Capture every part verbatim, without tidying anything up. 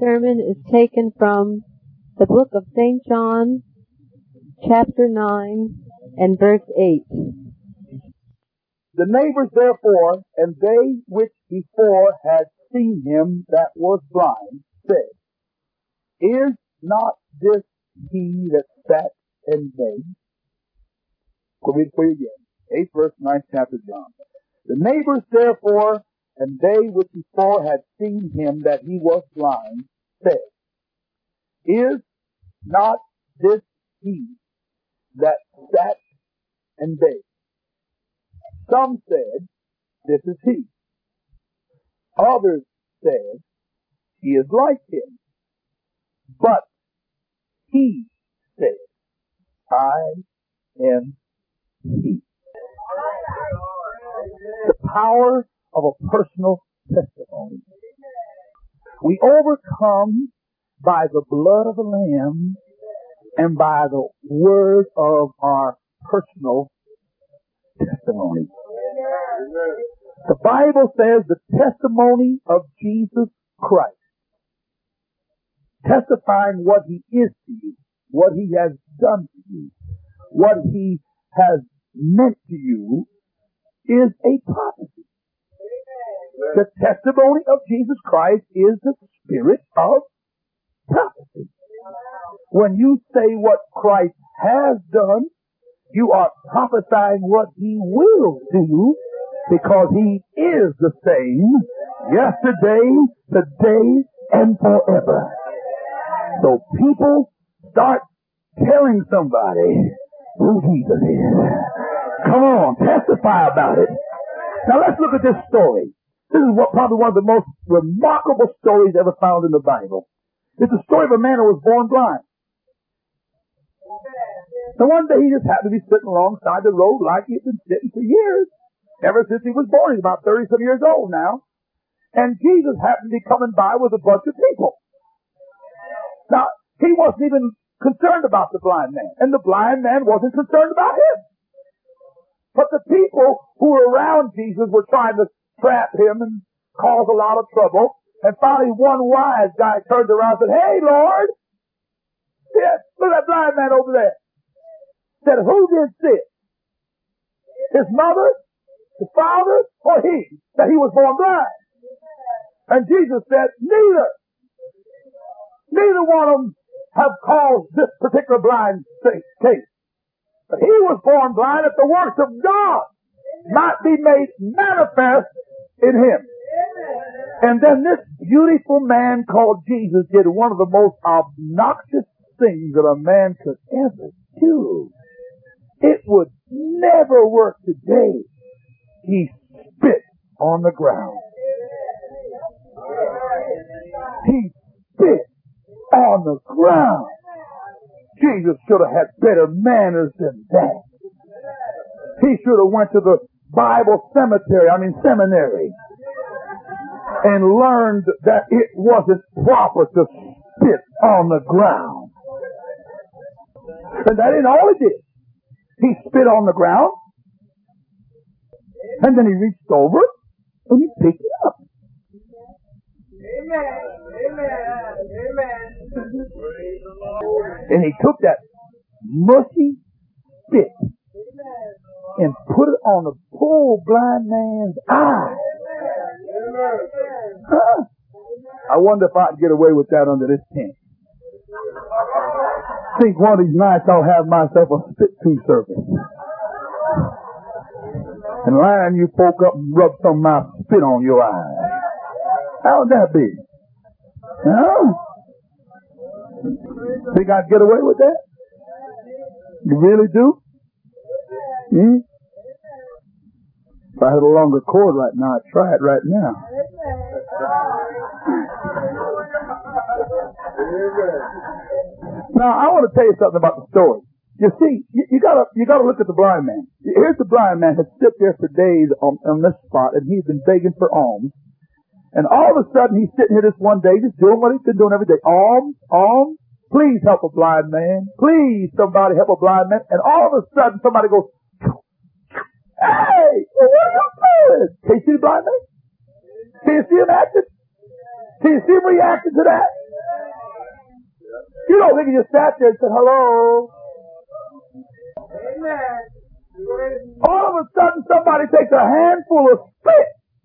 sermon is taken from the book of Saint John, chapter nine, and verse eight. The neighbors therefore, and they which before had seen him that was blind, said, Is not this he that sat and begged? I'll read it for you again. Eighth verse, ninth chapter of John. The neighbors therefore, and they which before had seen him that he was blind, said, Is not this he that sat and begged? Some said, This is he. Others said, He is like him. But he said, I am he. The power of a personal testimony. We overcome by the blood of the Lamb and by the word of our personal testimony. The Bible says the testimony of Jesus Christ, testifying what he is to you, what he has done to you, what he has meant to you, is a prophecy. The testimony of Jesus Christ is the spirit of prophecy. When you say what Christ has done, you are prophesying what he will do, because he is the same yesterday, today, and forever. So people start telling somebody who Jesus is. Come on, testify about it. Now let's look at this story. This is what, probably one of the most remarkable stories ever found in the Bible. It's the story of a man who was born blind. So one day he just happened to be sitting alongside the road like he had been sitting for years. Ever since he was born. He's about thirty-some years old now. And Jesus happened to be coming by with a bunch of people. Now, he wasn't even concerned about the blind man. And the blind man wasn't concerned about him. But the people who were around Jesus were trying to trap him and cause a lot of trouble. And finally one wise guy turned around and said, Hey, Lord! Yeah, look at that blind man over there. Said, who did this? His mother, his father, or he? That he was born blind. And Jesus said, neither. Neither one of them have caused this particular blind case. But he was born blind that the works of God might be made manifest in him. And then this beautiful man called Jesus did one of the most obnoxious things that a man could ever do. It would never work today. He spit on the ground. He spit on the ground. Jesus should have had better manners than that. He should have went to the Bible cemetery, I mean seminary, and learned that it wasn't proper to spit on the ground. And that ain't all he did. He spit on the ground, and then he reached over and he picked it up. Amen. Amen. Amen. And he took that mushy spit and put it on the poor blind man's eye. Huh? I wonder if I can get away with that under this tent. I think one of these nights I'll have myself a spit-to service. And line you folk up and rub some of my spit on your eye. How would that be? Huh? Think I'd get away with that? You really do? Hmm? If I had a longer cord right now, I'd try it right now. Now, I want to tell you something about the story. You see, you, you gotta, you gotta look at the blind man. Here's the blind man had stood there for days on, on this spot, and he's been begging for alms. And all of a sudden, he's sitting here this one day, just doing what he's been doing every day. Alms, alms, please help a blind man. Please, somebody help a blind man. And all of a sudden, somebody goes, hey, well, what are you doing? Can you see the blind man? Can you see him acting? Can you see him reacting to that? You don't think he just sat there and said, hello? Amen. All of a sudden, somebody takes a handful of spit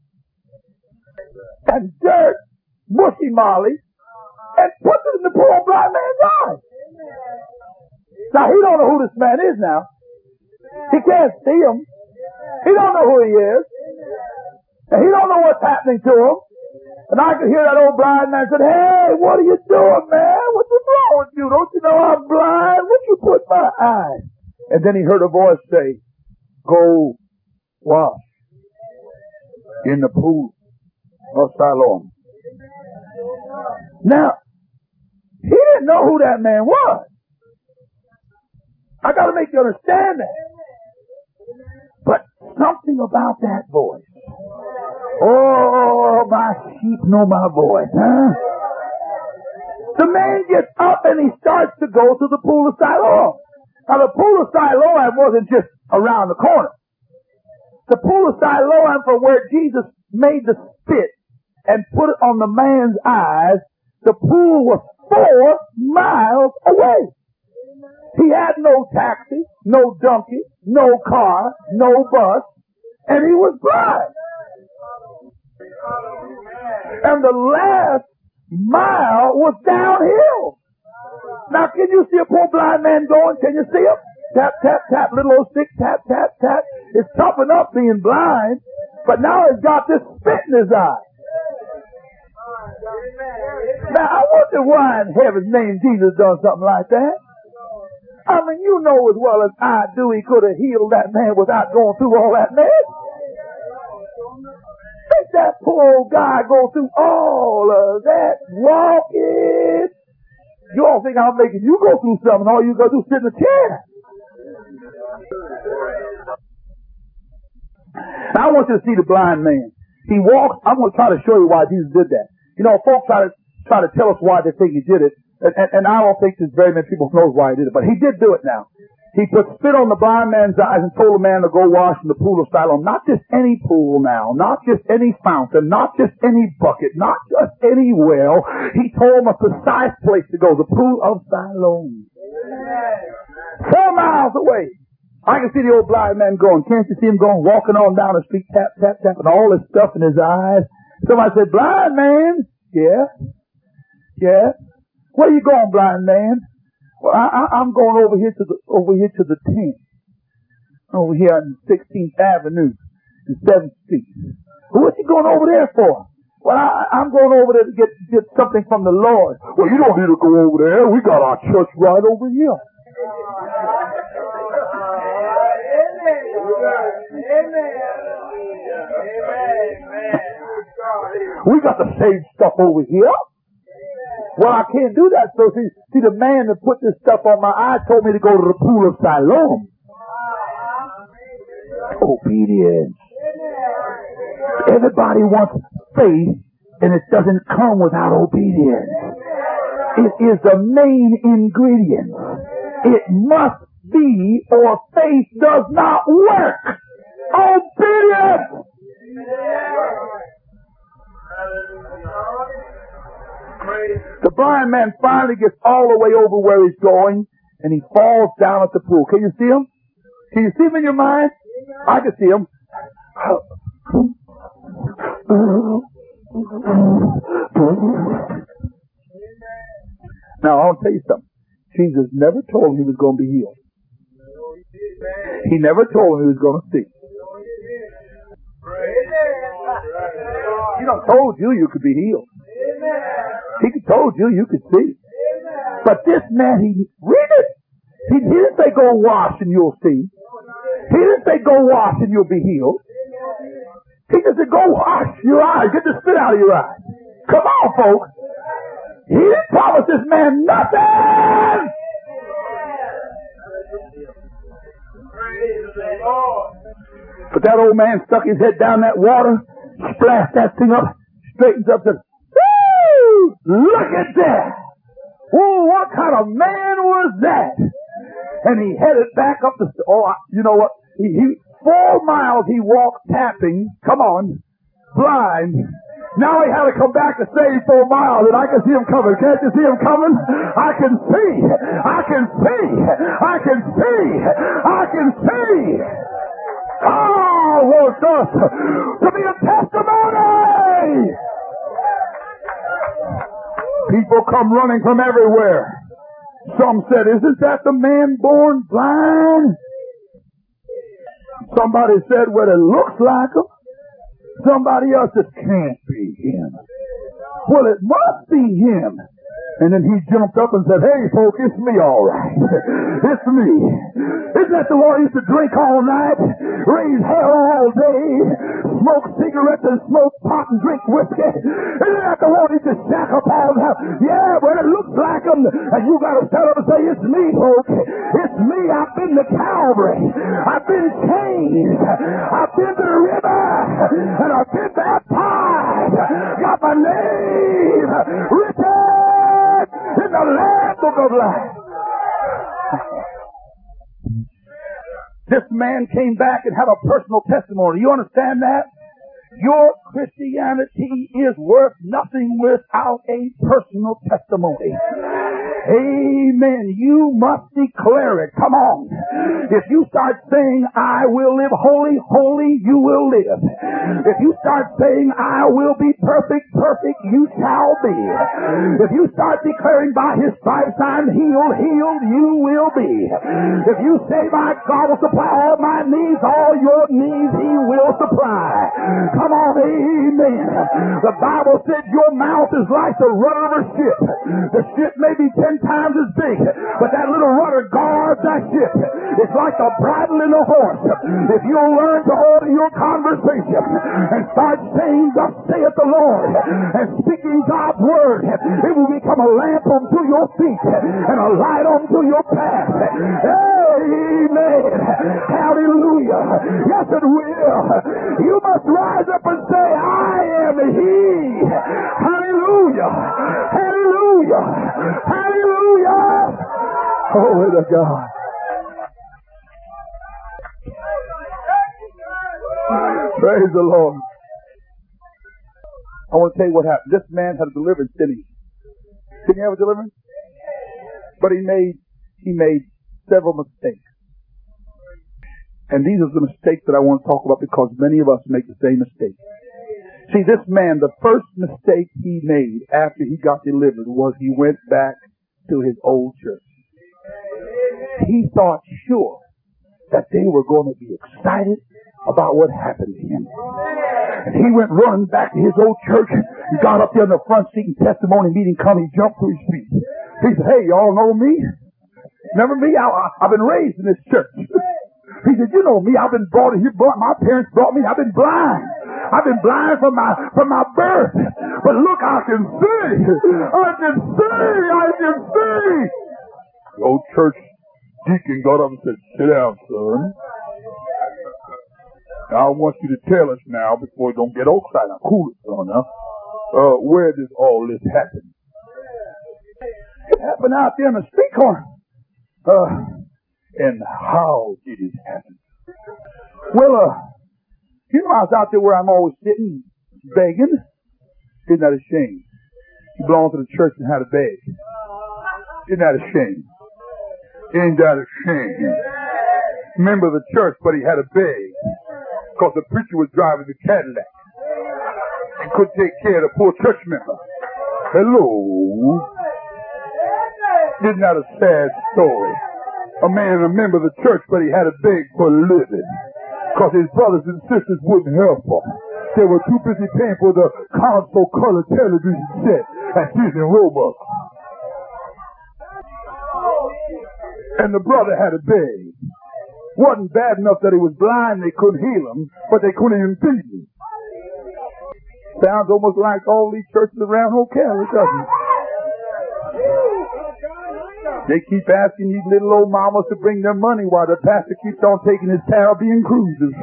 and dirt, mushy molly, and puts it in the poor blind man's eye. Now, he don't know who this man is now. He can't see him. He don't know who he is. And he don't know what's happening to him. And I could hear that old blind man say, hey, what are you doing, man? What's wrong with you? Don't you know I'm blind? What you put in my eye? And then he heard a voice say, go wash in the pool of Siloam. Now, he didn't know who that man was. I got to make you understand that. But something about that voice. Oh, my sheep know my voice, huh? The man gets up and he starts to go to the pool of Siloam. Now, the pool of Siloam wasn't just around the corner. The pool of Siloam, from where Jesus made the spit and put it on the man's eyes, the pool was four miles away. He had no taxi, no donkey, no car, no bus, and he was blind. And the last mile was downhill. Now, can you see a poor blind man going? Can you see him? Tap, tap, tap, little old stick, tap, tap, tap. It's tough enough being blind, but now he's got this spit in his eye. Now, I wonder why in heaven's name Jesus done something like that. I mean, you know as well as I do he could have healed that man without going through all that mess. Make that poor old guy go through all of that walking. You all think I'm making you go through something. All you got to do is sit in a chair. Now, I want you to see the blind man. He walks. I'm going to try to show you why Jesus did that. You know, folks try to try to tell us why they think he did it. And, and, and I don't think there's very many people who knows why he did it, but he did do it now. He put spit on the blind man's eyes and told the man to go wash in the pool of Siloam. Not just any pool now, not just any fountain, not just any bucket, not just any well. He told him a precise place to go, the pool of Siloam. Four miles away. I can see the old blind man going. Can't you see him going, walking on down the street, tap, tap, tap, and all this stuff in his eyes? Somebody said, blind man? Yeah. Yeah. Where you going, blind man? Well, I, I, I'm going over here to the over here to the tent, over here on sixteenth Avenue and seventh Street. Well, what you going over there for? Well, I, I'm going over there to get get something from the Lord. Well, you don't need to go over there. We got our church right over here. We got the same stuff over here. Well, I can't do that. So see, see, the man that put this stuff on my eye told me to go to the pool of Siloam. Obedience. Everybody wants faith, and it doesn't come without obedience. It is the main ingredient. It must be, or faith does not work. Obedience. The blind man finally gets all the way over where he's going, and he falls down at the pool. Can you see him? Can you see him in your mind? I can see him. Now, I'll tell you something. Jesus never told him he was going to be healed. He never told him he was going to see. He done told you you could be healed. He told you you could see. But this man, he read it. He, he didn't say go wash and you'll see. He didn't say go wash and you'll be healed. He just said go wash your eyes. Get the spit out of your eyes. Come on, folks. He didn't promise this man nothing. But that old man stuck his head down that water, splashed that thing up, straightens up, says, woo! Look at that! Oh, what kind of man was that? And he headed back up the, oh, you know what? He, he, four miles he walked tapping, come on, blind, Now he had to come back to save four miles, and I can see him coming. Can't you see him coming? I can see. I can see. I can see. I can see. God wants us to be a testimony. People come running from everywhere. Some said, isn't that the man born blind? Somebody said, well, it looks like him. Somebody else said, can't be him. Well, it must be him. And then he jumped up and said, hey, folks, it's me all right. It's me. Isn't that the Lord used to drink all night, raise hell all day, smoke cigarettes and smoke pot and drink whiskey? Isn't that the Lord used to shack up all night? Yeah, but it looks like him. And you got to stand up and say, it's me, folks. It's me. I've been to Calvary. I've been changed. I've been to the river. And I've been baptized. Got my name written in the Lamb Book of Life. This man came back and had a personal testimony. You understand that? Your Christianity is worth nothing without a personal testimony. Amen. You must declare it. Come on. If you start saying, I will live holy, holy, you will live. If you start saying, I will be perfect, perfect, you shall be. If you start declaring, by his stripes I'm healed, healed, you will be. If you say, my God will supply all my needs, all your needs he will supply. Come on, amen. The Bible said your mouth is like the rudder of a ship. The ship may be ten times as big, but that little rudder guards that ship. It's like the bridle in a horse. If you'll learn to order your conversation and start saying, thus saith the Lord, and speaking God's word, it will become a lamp unto your feet and a light unto your path. Amen. Hallelujah. Yes, it will. You must rise up and say, I am he. Hallelujah. Hallelujah. Hallelujah. Glory to God. Praise the Lord. I want to tell you what happened. This man had a deliverance, didn't he? Didn't he have a deliverance? But he made, he made several mistakes. And these are the mistakes that I want to talk about, because many of us make the same mistake. See, this man, the first mistake he made after he got delivered was he went back to his old church. He thought sure that they were going to be excited about what happened to him. And he went running back to his old church. He got up there in the front seat and testimony meeting come. He jumped to his feet. He said, hey, y'all know me? Remember me? I, I, I've been raised in this church. He said, you know me. I've been brought here. My parents brought me. I've been blind. I've been blind from my from my birth. But look, I can see. I can see. I can see. The old church deacon got up and said, sit down, son. Now, I want you to tell us now, before you don't get all excited. Now, cool it, son. Now, uh, where did all this happen? It happened out there in the street corner. Uh, and how did it happen? Well, uh, you know, I was out there where I'm always sitting, begging. Isn't that a shame? You belong to the church and had to beg. Isn't that a shame? Ain't that a shame? Member of the church, but he had to beg. Because the preacher was driving the Cadillac. He couldn't take care of the poor church member. Hello? Isn't that a sad story? A man, a member of the church, but he had to beg for a living. Because his brothers and sisters wouldn't help him. They were too busy paying for the console color television set at Disney Roebuck. And the brother had to beg. Wasn't bad enough that he was blind, they couldn't heal him, but they couldn't even feed him. Sounds almost like all these churches around Ocala, doesn't it? They keep asking these little old mamas to bring their money while the pastor keeps on taking his Caribbean cruises.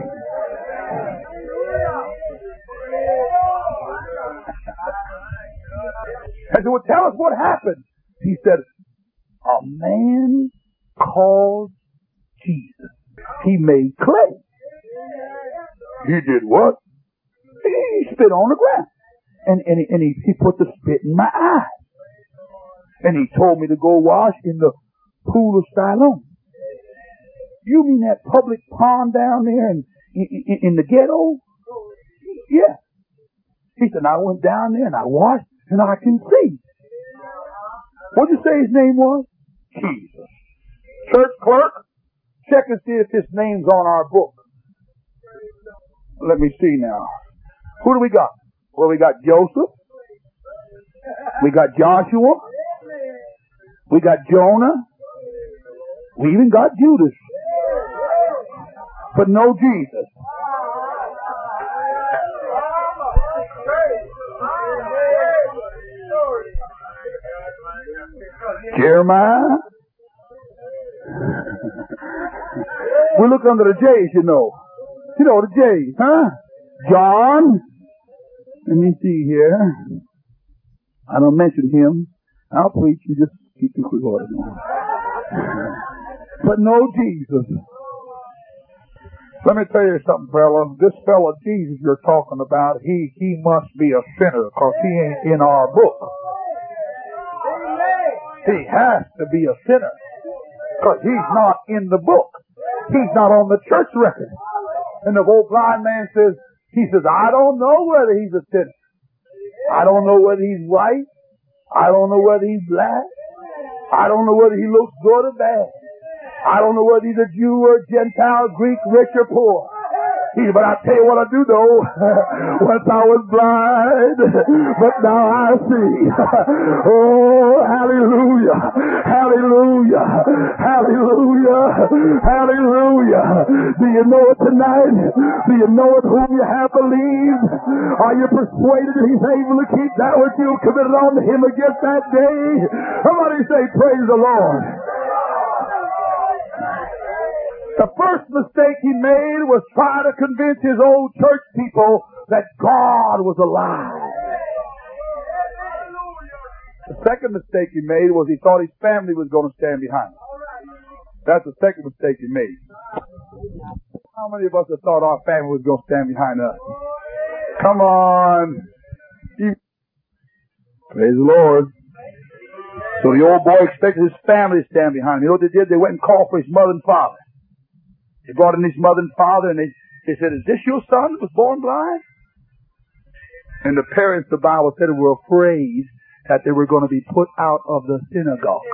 And they would tell us what happened. He said, a man called Jesus. He made clay. He did what? He spit on the ground. And, and, he, and he, he put the spit in my eye. And he told me to go wash in the pool of Siloam. You mean that public pond down there in, in, in the ghetto? Yeah. He said, I went down there and I washed and I can see. What did you say his name was? Jesus. Church clerk, check and see if his name's on our book. Let me see now. Who do we got? Well, we got Joseph. We got Joshua. We got Jonah. We even got Judas. But no Jesus. Jeremiah. We look under the J's, you know. You know the J's, huh? John. Let me see here. I don't mention him. I'll preach you just keep the quick order going. But no Jesus. Let me tell you something, fella. This fella Jesus you're talking about, he he must be a sinner because he ain't in our book. He has to be a sinner because he's not in the book. He's not on the church record. And the old blind man says, he says, I don't know whether he's a sinner. I don't know whether he's white. I don't know whether he's black. I don't know whether he looks good or bad. I don't know whether he's a Jew or Gentile, Greek, rich or poor. He, but I tell you what I do know. Once I was blind, but now I see. Oh, hallelujah. Hallelujah. Hallelujah. Hallelujah. Do you know it tonight? Do you know it whom you have believed? Are you persuaded that he's able to keep that which you committed unto him against that day? Somebody say, praise the Lord. The first mistake he made was try to convince his old church people that God was alive. The second mistake he made was he thought his family was going to stand behind him. That's the second mistake he made. How many of us have thought our family was going to stand behind us? Come on. Praise the Lord. So the old boy expected his family to stand behind him. You know what they did? They went and called for his mother and father. They brought in his mother and father, and they, they said, is this your son who was born blind? And the parents, the Bible said, were afraid that they were going to be put out of the synagogue.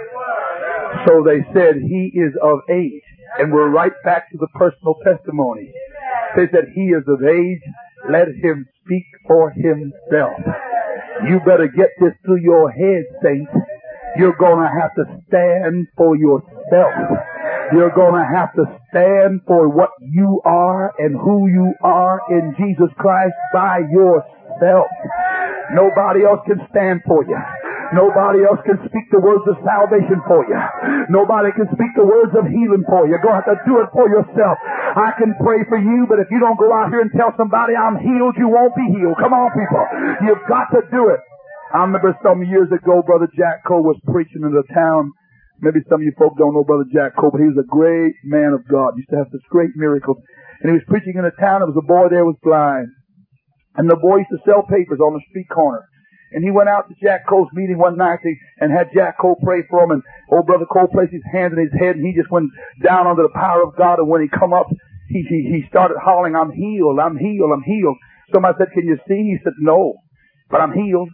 So they said, he is of age. And we're right back to the personal testimony. They said, he is of age. Let him speak for himself. You better get this through your head, saints. You're going to have to stand for yourself. You're going to have to stand for what you are and who you are in Jesus Christ by yourself. Nobody else can stand for you. Nobody else can speak the words of salvation for you. Nobody can speak the words of healing for you. You're going to have to do it for yourself. I can pray for you, but if you don't go out here and tell somebody I'm healed, you won't be healed. Come on, people. You've got to do it. I remember some years ago, Brother Jack Cole was preaching in the town. Maybe some of you folk don't know Brother Jack Cole, but he was a great man of God. He used to have such great miracles. And he was preaching in a town. There was a boy there who was blind. And the boy used to sell papers on the street corner. And he went out to Jack Cole's meeting one night and had Jack Cole pray for him. And old Brother Cole placed his hands on his head, and he just went down under the power of God. And when he come up, he, he, he started hollering, I'm healed, I'm healed, I'm healed. Somebody said, can you see? He said, no, but I'm healed.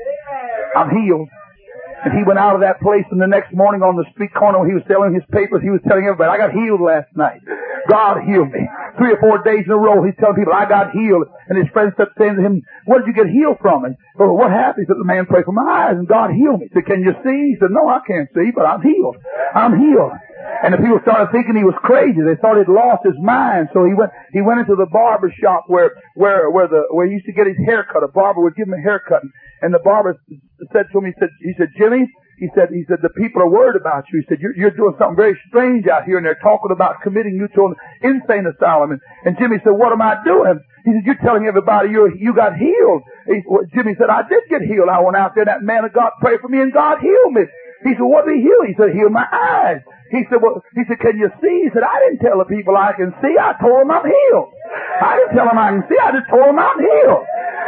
I'm healed. And he went out of that place, and the next morning on the street corner when he was selling his papers, he was telling everybody, I got healed last night. God healed me. Three or four days in a row, he's telling people, I got healed. And his friends kept saying to him, what did you get healed from? And well, what happened? He said, the man prayed for my eyes, and God healed me. He said, can you see? He said, no, I can't see, but I'm healed. I'm healed. And the people started thinking he was crazy. They thought he'd lost his mind. So he went, he went into the barber shop where, where, where the, where he used to get his hair cut. A barber would give him a haircut. And the barber said to him, he said, he said, Jimmy, he said, he said, the people are worried about you. He said, you're, you're doing something very strange out here, and they're talking about committing you to an insane asylum. And, and Jimmy said, what am I doing? He said, you're telling everybody you you got healed. He, well, Jimmy said, I did get healed. I went out there, that man of God prayed for me, and God healed me. He said, what did he heal? He said, heal my eyes. He said, well, he said, can you see? He said, I didn't tell the people I can see. I told them I'm healed. I didn't tell them I can see. I just told them I'm healed.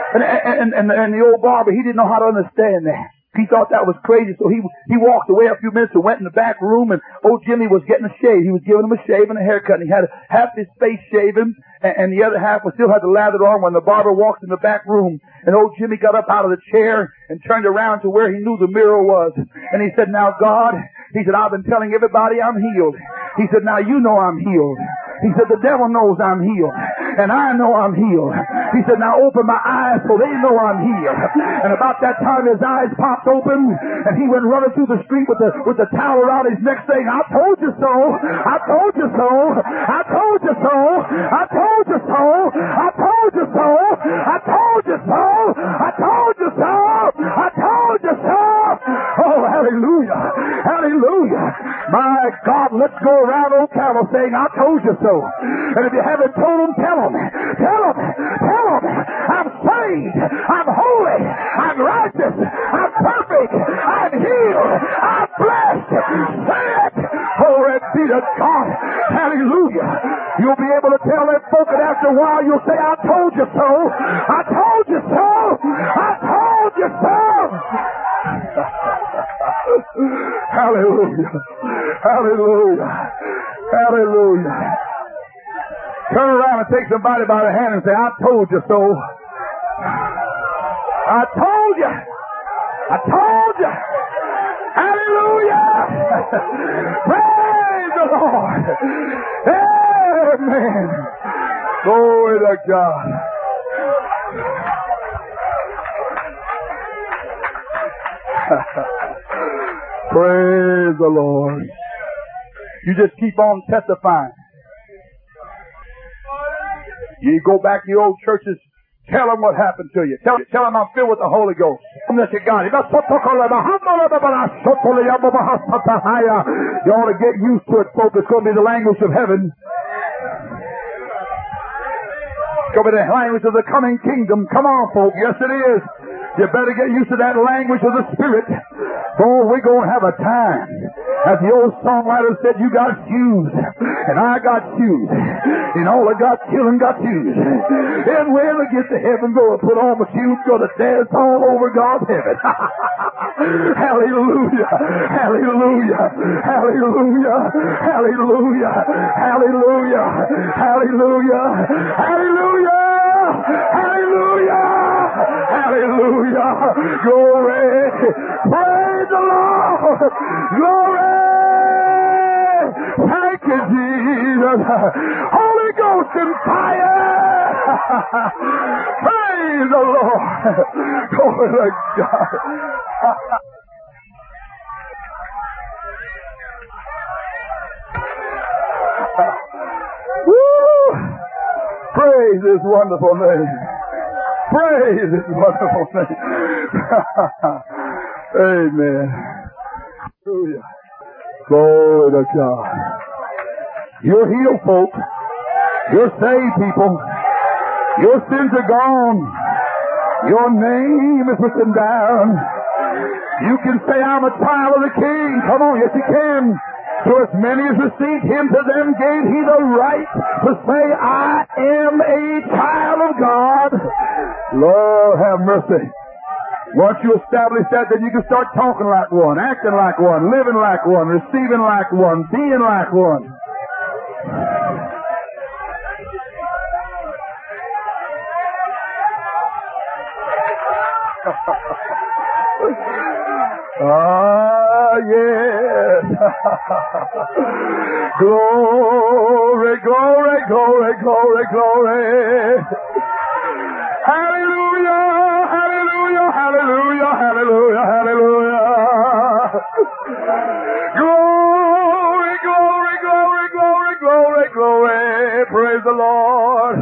And, and, and, and the old barber, he didn't know how to understand that. He thought that was crazy, so he he walked away a few minutes and went in the back room, and old Jimmy was getting a shave. He was giving him a shave and a haircut, and he had half his face shaven, and, and the other half was still had the lathered on when the barber walked in the back room. And old Jimmy got up out of the chair and turned around to where he knew the mirror was. And he said, now God, he said, I've been telling everybody I'm healed. He said, now you know I'm healed. He said, the devil knows I'm healed. And I know I'm healed. He said, now open my eyes so they know I'm healed. And about that time his eyes popped open and he went running through the street with the with the towel around his neck saying, I told you so. I told you so. I told you so. I told you so. I told you so. I told you so. I told you so. I told you so. Oh, hallelujah. Hallelujah. My God, let's go around Old Camel saying, I told you so. And if you haven't told them, tell them. Tell them. Tell them. I'm saved. I'm holy. I'm righteous. I'm perfect. I'm healed. I'm blessed. Say it. Glory be to God. Hallelujah. You'll be able to tell that folk, and after a while you'll say, I told you so. I told you so. I told you so. Hallelujah. Hallelujah. Hallelujah. Turn around and take somebody by the hand and say, I told you so. I told you. I told you. Hallelujah. Praise the Lord. Amen. Glory to God. Praise the Lord. You just keep on testifying. You go back to the old churches, tell them what happened to you. Tell, tell them I'm filled with the Holy Ghost. You ought to get used to it, folks. It's going to be the language of heaven. It's going to be the language of the coming kingdom. Come on, folks. Yes, it is. You better get used to that language of the Spirit. For we're going to have a time. As the old songwriter said, you got shoes, and I got shoes, and all I got children got shoes. And when we get to heaven, go and put on the shoes, go to dance all over God's heaven. Hallelujah! Hallelujah! Hallelujah! Hallelujah! Hallelujah! Hallelujah! Hallelujah! Hallelujah! Hallelujah! Glory! Praise the Lord! Glory! Thank you, Jesus! Holy Ghost and fire! Praise the Lord! Glory to God! Woo! Praise His wonderful name! Praise His wonderful name! Amen. Hallelujah. Glory to God. You're healed, folks. You're saved, people. Your sins are gone. Your name is written down. You can say, I'm a child of the King. Come on, yes you can. To as many as received Him, to them gave He the right to say, I am a child of God. Lord, have mercy. Once you establish that, then you can start talking like one, acting like one, living like one, receiving like one, being like one. Ah, yes. Glory, glory, glory, glory, glory. Hallelujah, hallelujah, hallelujah, hallelujah, hallelujah. Glory, glory, glory, glory, glory, glory. Praise the Lord.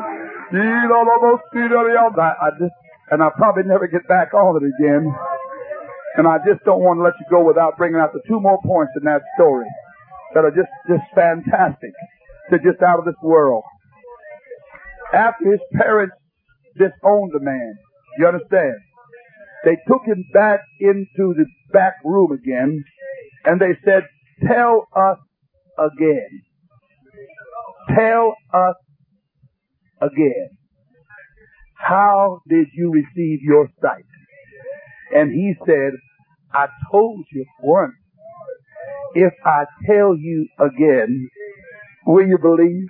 I just, and I'll probably never get back on it again. And I just don't want to let you go without bringing out the two more points in that story that are just, just fantastic. They're just out of this world. After his parents disowned the man, you understand? They took him back into the back room again, and they said, tell us again. Tell us again. how did you receive your sight? And he said, I told you once. If I tell you again, will you believe?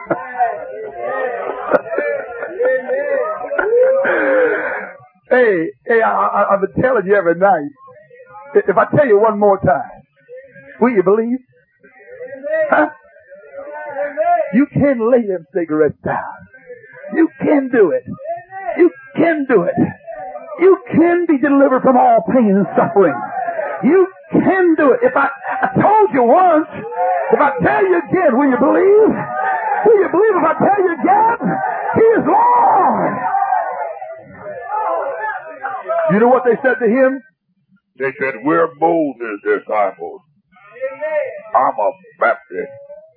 hey, hey, I, I, I've been telling you every night. If I tell you one more time, will you believe? Huh? You can lay them cigarettes down. You can do it. You can do it. You can be delivered from all pain and suffering. You can do it. If I, I told you once, if I tell you again, will you believe? Will you believe if I tell you again? He is Lord. You know what they said to him? They said, we're Moses' disciples. I'm a Baptist.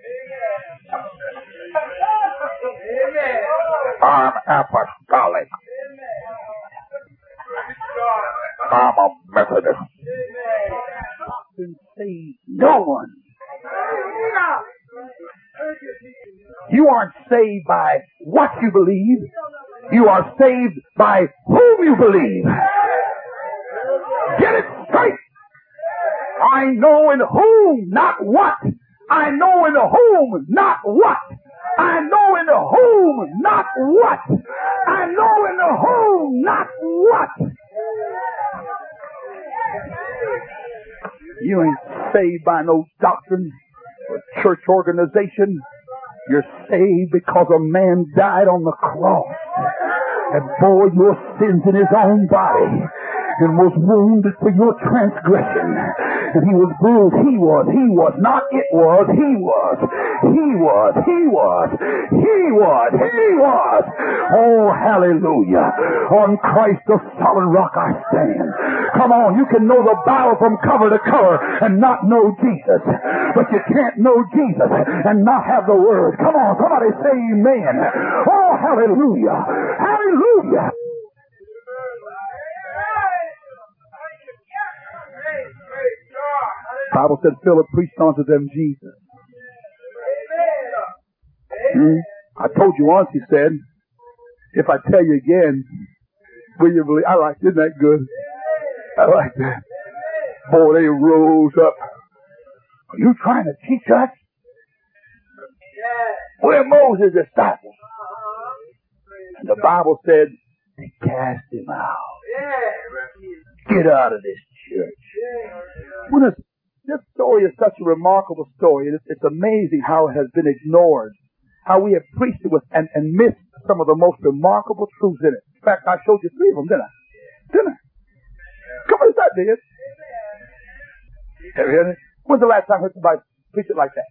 I'm apostolic. I'm a Methodist. And save no one. You aren't saved by what you believe. You are saved by whom you believe. Get it straight. I know in whom, not what. I know in whom, not what. I know in whom, not what. I know in whom, not what. You ain't saved by no doctrine or church organization. You're saved because a man died on the cross and bore your sins in his own body and was wounded for your transgression. And he was bruised. He was. He was. Not it was. He was. He was. He was. He was. He was. Oh, hallelujah. On Christ the solid rock I stand. Come on. You can know the Bible from cover to cover and not know Jesus. But you can't know Jesus and not have the Word. Come on. Somebody say amen. Oh, hallelujah. Hallelujah. The Bible said Philip preached unto them Jesus. Hmm? I told you once, he said, if I tell you again, will you believe? I like it. Isn't that good? I like that. Boy, they rose up. Are you trying to teach us? We're Moses' disciples. And the Bible said, they cast him out. Get out of this church. When it's, this story is such a remarkable story. It's, it's amazing how it has been ignored. How we have preached it with and, and missed some of the most remarkable truths in it. In fact, I showed you three of them, didn't I? Didn't I? Come on, I did. Have you heard it? When's the last time I heard somebody preach it like that?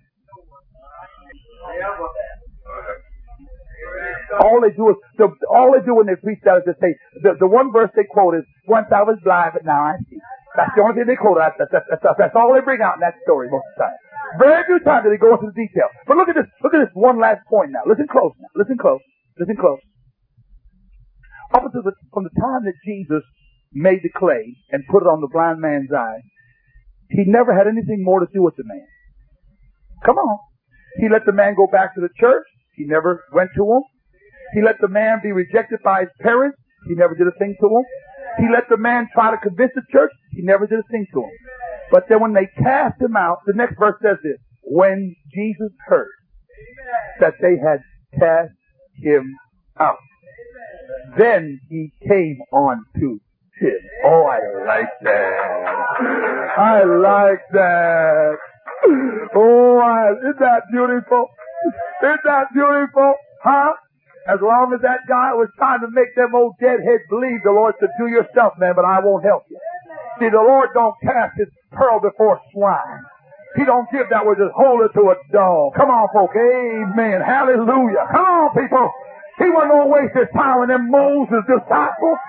All they do is, the, all they do when they preach that is just say, the, the one verse they quote is, once I was blind, but now I see. That's the only thing they quote. That's, that's, that's, that's, that's all they bring out in that story most of the time. Very few times do they go into the detail. But look at this, look at this one last point now. Listen close now. Listen close. Listen close. Up until the, from the time that Jesus made the clay and put it on the blind man's eye, he never had anything more to do with the man. Come on. He let the man go back to the church. He never went to him. He let the man be rejected by his parents. He never did a thing to him. He let the man try to convince the church. He never did a thing to him. But then when they cast him out, the next verse says this, when Jesus heard that they had cast him out, then he came on to him. Oh, I like that. I like that. Oh, I, isn't that beautiful? Isn't that beautiful? Huh? As long as that guy was trying to make them old deadheads believe, the Lord said, do your stuff, man, but I won't help you. See, the Lord don't cast his pearl before swine. He don't give that, we'll just hold it to a dog. Come on, folks. Amen. Hallelujah. Come on, people. He wasn't going to waste his time with them Moses disciples.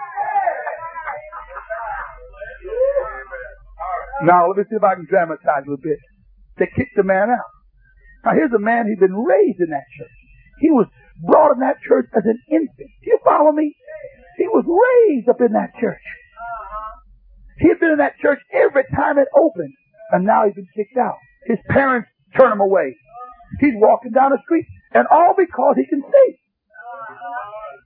Now, let me see if I can dramatize a little bit. They kicked the man out. Now, here's a man who'd been raised in that church. He was brought in that church as an infant. Do you follow me? He was raised up in that church. He had been in that church every time it opened, and now he's been kicked out. His parents turn him away. He's walking down the street, and all because he can see.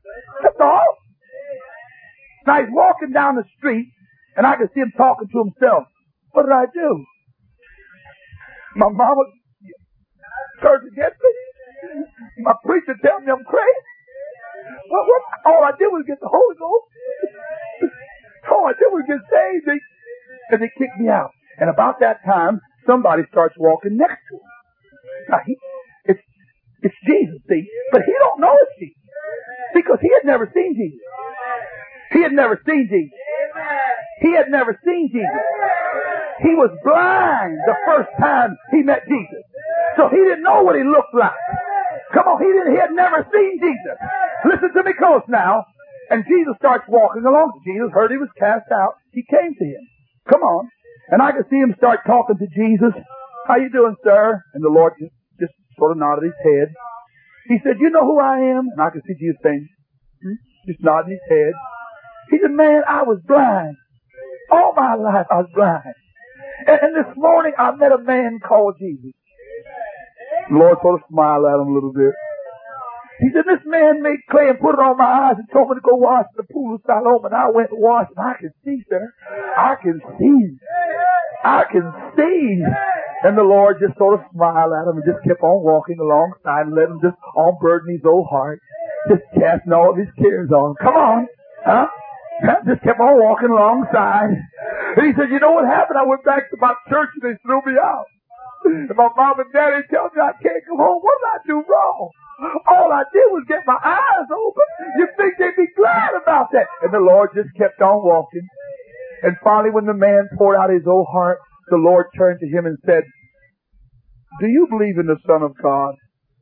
That's all. Now he's walking down the street, and I can see him talking to himself. What did I do? My mama turned against me. My preacher tells me I'm crazy. What, what? All I did was get the Holy Ghost. All I did was get saved, they, and they kicked me out. And about that time, somebody starts walking next to him. Now, he, it's, it's Jesus, see? But he don't know it's Jesus. Because he had never seen Jesus. He had never seen Jesus. He had never seen Jesus. He was blind the first time he met Jesus. So he didn't know what he looked like. Come on, he didn't, he had never seen Jesus. Listen to me close now. And Jesus starts walking along. Jesus heard he was cast out. He came to him. Come on. And I could see him start talking to Jesus. How you doing, sir? And the Lord just, just sort of nodded his head. He said, you know who I am? And I could see Jesus saying, hmm? Just nodding his head. He said, man, I was blind. All my life I was blind. And, and this morning I met a man called Jesus. The Lord sort of smiled at him a little bit. He said, this man made clay and put it on my eyes and told me to go wash in the pool of Siloam. And I went and washed, and I can see, sir. I can see. I can see. And the Lord just sort of smiled at him and just kept on walking alongside and let him just unburden his old heart. Just casting all of his cares on him. Come on. Huh? Just kept on walking alongside. And he said, you know what happened? I went back to my church and they threw me out. And my mom and daddy tell me I can't come home. What did I do wrong? All I did was get my eyes open. You think they'd be glad about that? And the Lord just kept on walking. And finally, when the man poured out his old heart, the Lord turned to him and said, do you believe in the Son of God?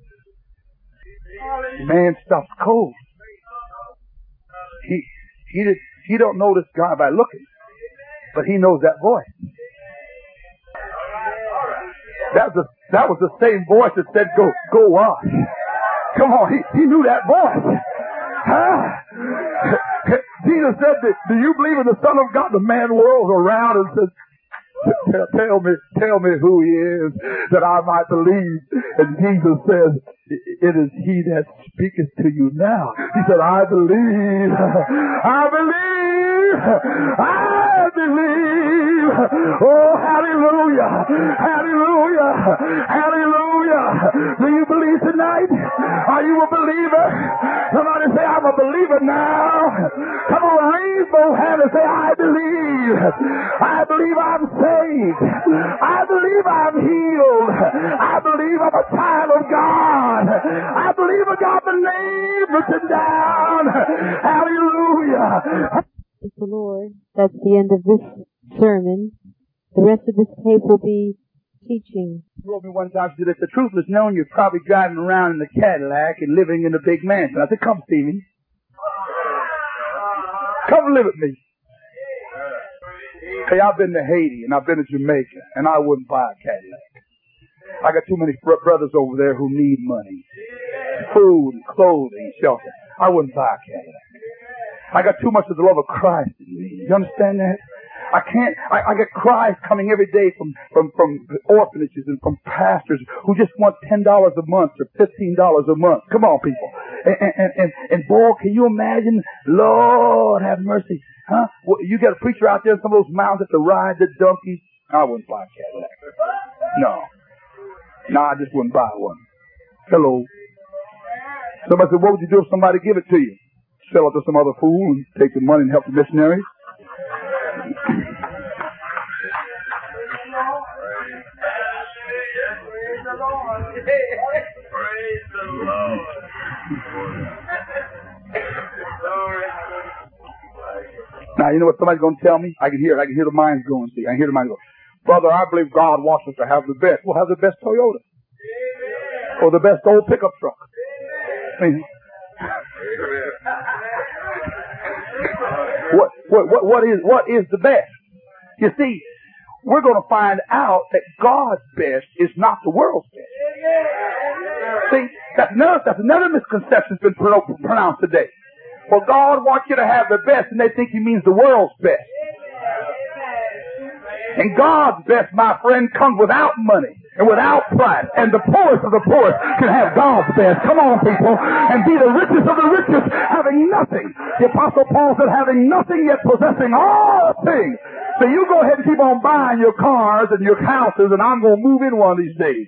The man stops cold. He, he, did, he don't know this guy by looking, but he knows that voice. That was the, that was the same voice that said, go, go wash. Come on, he, he knew that voice. Huh? Jesus said, do you believe in the Son of God? The man whirls around and says, tell, tell me, tell me who he is, that I might believe. And Jesus says, it is he that speaketh to you now. He said, I believe, I believe, I believe. Oh, hallelujah, hallelujah, hallelujah. Do you believe tonight? Are you a believer? Somebody say, I'm a believer now. Come on, raise both hands and say, I believe. I believe I'm saved. I believe I'm healed. I believe I'm a child of God. I believe I got the name written down. Hallelujah. Praise the Lord. That's the end of this sermon. The rest of this tape will be teaching. He wrote me one time, she said, if the truth was known, you're probably driving around in the Cadillac and living in a big mansion. I said, come see me. Come live with me. Hey, I've been to Haiti and I've been to Jamaica, and I wouldn't buy a Cadillac. I got too many br- brothers over there who need money. Food, clothing, shelter. I wouldn't buy a Cadillac. I got too much of the love of Christ in me. You understand that? I can't, I, I get cries coming every day from, from, from orphanages and from pastors who just want ten dollars a month or fifteen dollars a month. Come on, people. And, and, and, and boy, can you imagine? Lord, have mercy. Huh? Well, you got a preacher out there in some of those mountains to ride the donkeys. I wouldn't buy a Cadillac. No. No, I just wouldn't buy one. Hello. Somebody said, what would you do if somebody give it to you? Sell it to some other fool and take the money and help the missionaries? Praise the Lord. Praise the Lord. Now, you know what somebody's going to tell me? I can hear it. I can hear the minds going. See, I can hear the minds go, brother, I believe God wants us to have the best. We'll have the best Toyota. Or the best old pickup truck. Amen. What, what, what, what is, what is the best? You see, we're going to find out that God's best is not the world's best. See, that's another, that's another misconception that's been pronounced today. Well, God wants you to have the best, and they think He means the world's best. And God's best, my friend, comes without money. and without price. And the poorest of the poorest can have God's best. Come on, people. And be the richest of the richest, having nothing. The Apostle Paul said, having nothing yet possessing all things. So you go ahead and keep on buying your cars and your houses, and I'm going to move in one of these days.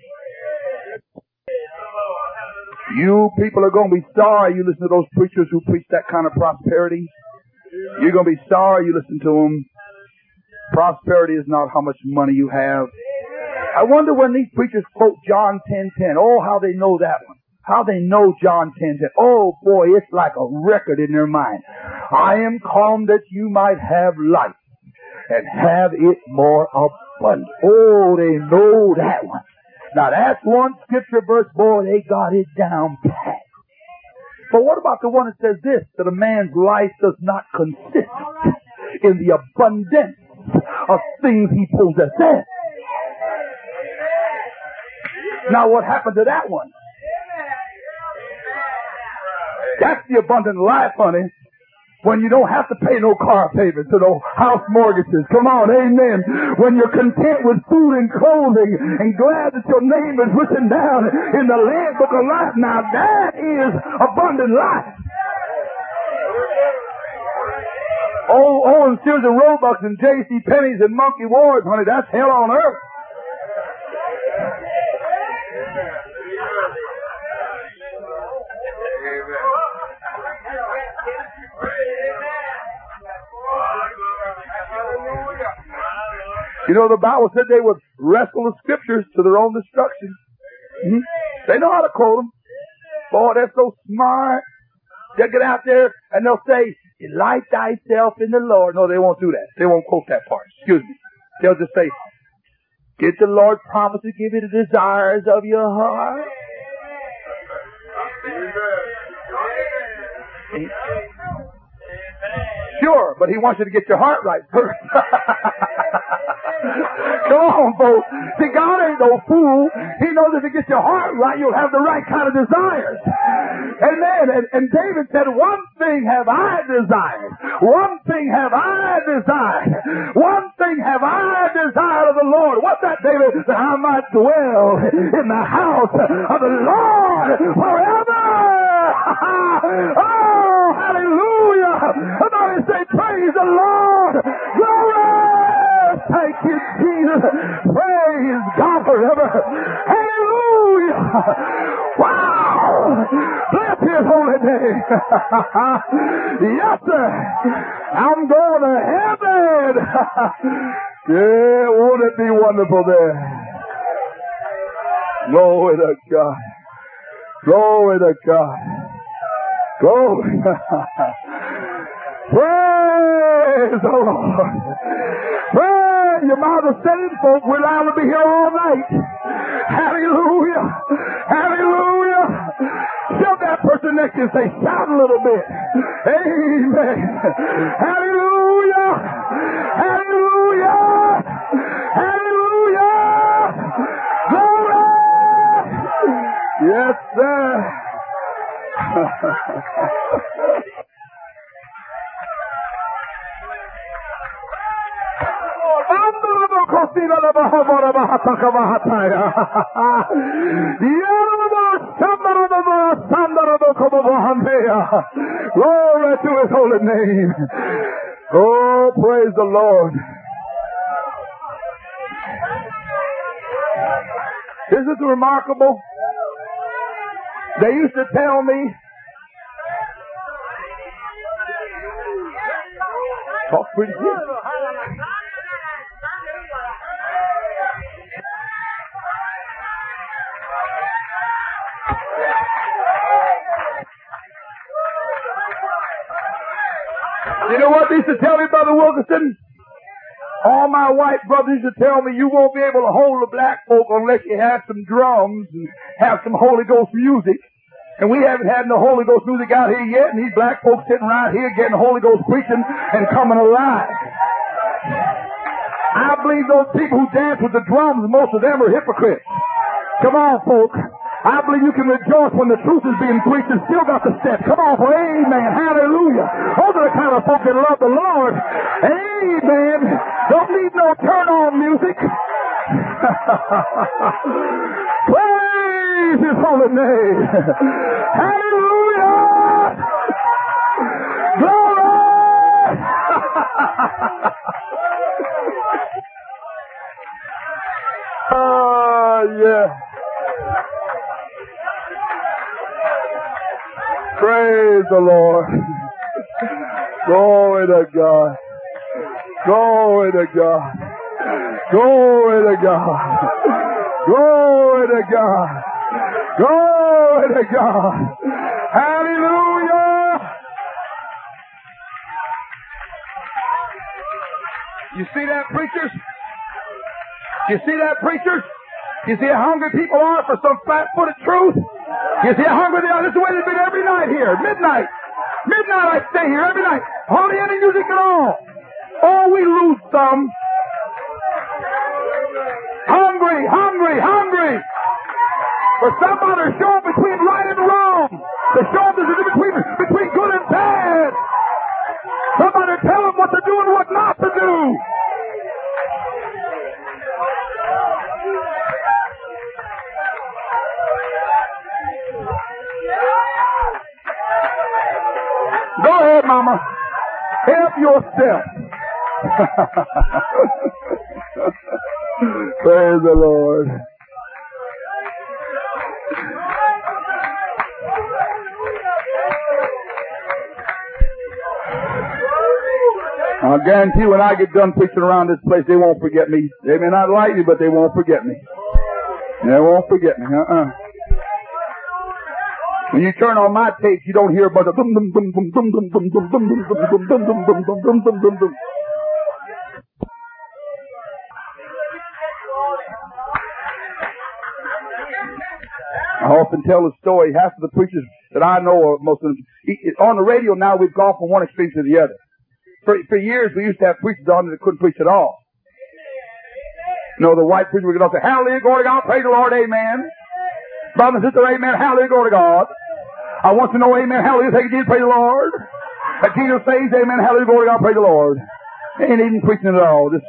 You people are going to be sorry you listen to those preachers who preach that kind of prosperity. You're going to be sorry you listen to them. Prosperity is not how much money you have. I wonder when these preachers quote John ten ten. Oh, how they know that one. How they know John ten ten. Oh, boy, it's like a record in their mind. I am come that you might have life and have it more abundant. Oh, they know that one. Now, that's one scripture verse, boy, they got it down pat. But what about the one that says this, that a man's life does not consist in the abundance of things he possesses? Now, what happened to that one? That's the abundant life, honey. When you don't have to pay no car payments or no house mortgages. Come on, amen. When you're content with food and clothing and glad that your name is written down in the Lamb Book of Life. Now that is abundant life. Oh, oh, and Sears and Roebucks and J C Penney's and Monkey Wards, honey, that's hell on earth. You know, the Bible said they would wrestle the scriptures to their own destruction. Mm-hmm. They know how to quote them. Boy, they're so smart. They'll get out there and they'll say, delight thyself in the Lord. No, they won't do that. They won't quote that part. Excuse me. They'll just say, did the Lord promise to give you the desires of your heart? Sure, but he wants you to get your heart right first. Come on, folks. See, God ain't no fool. He knows if you get your heart right, you'll have the right kind of desires. Amen. And, and David said, one thing have I desired. One thing have I desired. One thing have I desired of the Lord. What's that, David? That I might dwell in the house of the Lord forever. Oh, hallelujah. Somebody say, praise the Lord. Glory. Thank you, Jesus. Praise God forever. Hallelujah. Wow. Bless his holy name. Yes, sir. I'm going to heaven. Yeah, won't it be wonderful there? Glory to God. Glory to God. Glory. Praise the Lord. Praise. You might have said it, folks. We're liable to be here all night. Hallelujah. Hallelujah. Shout that person next to you and say, shout a little bit. Amen. Hallelujah. Hallelujah. Hallelujah. Glory. Yes, sir. Glory to his holy name. Oh, praise the Lord. This is remarkable. They used to tell me, talk pretty good. You know what they used to tell me, Brother Wilkerson? All my white brothers used to tell me, you won't be able to hold the black folk unless you have some drums and have some Holy Ghost music. And we haven't had no Holy Ghost music out here yet, and these black folks sitting right here getting Holy Ghost preaching and coming alive. I believe those people who dance with the drums, most of them are hypocrites. Come on, folks. I believe you can rejoice when the truth is being preached and still got the steps. Come on, for amen. Hallelujah. Those are the kind of folk that love the Lord. Amen. Don't need no turn-on music. Praise His holy name. Hallelujah. Glory. Oh, yeah. Praise the Lord. Glory to God. Glory to God. Glory to God. Glory to God. Glory to God. Hallelujah. You see that, preachers? You see that, preachers? You see how hungry people are for some flat-footed truth? You see how hungry they are? This is the way they've been every night here. Midnight. Midnight I stay here every night. Hardly any music at all. Oh, we lose some. Hungry, hungry, hungry. For somebody to show up between right and wrong. To show up between, between good and bad. Somebody to tell them what to do and what not to do. Go ahead, Mama. Help yourself. Praise the Lord. I guarantee you when I get done preaching around this place, they won't forget me. They may not like me, but they won't forget me. They won't forget me. Uh-uh. When you turn on my tapes, you don't hear but a dum dum dum dum dum dum dum dum dum dum dum dum dum dum dum dum dum dum dum. I often tell the story. Half of the preachers that I know, or most of them, on the radio now, we've gone from one extreme to the other. For, for years, we used to have preachers on that couldn't preach at all. You know, the white preacher would get up and say, hallelujah, glory to God, praise the Lord, amen. Brother and sister, amen, hallelujah, glory to God. I want to know, amen, hallelujah, thank you, Jesus, praise the Lord. That Jesus says, amen, hallelujah, glory to God, praise the Lord. They ain't even preaching at all. Just,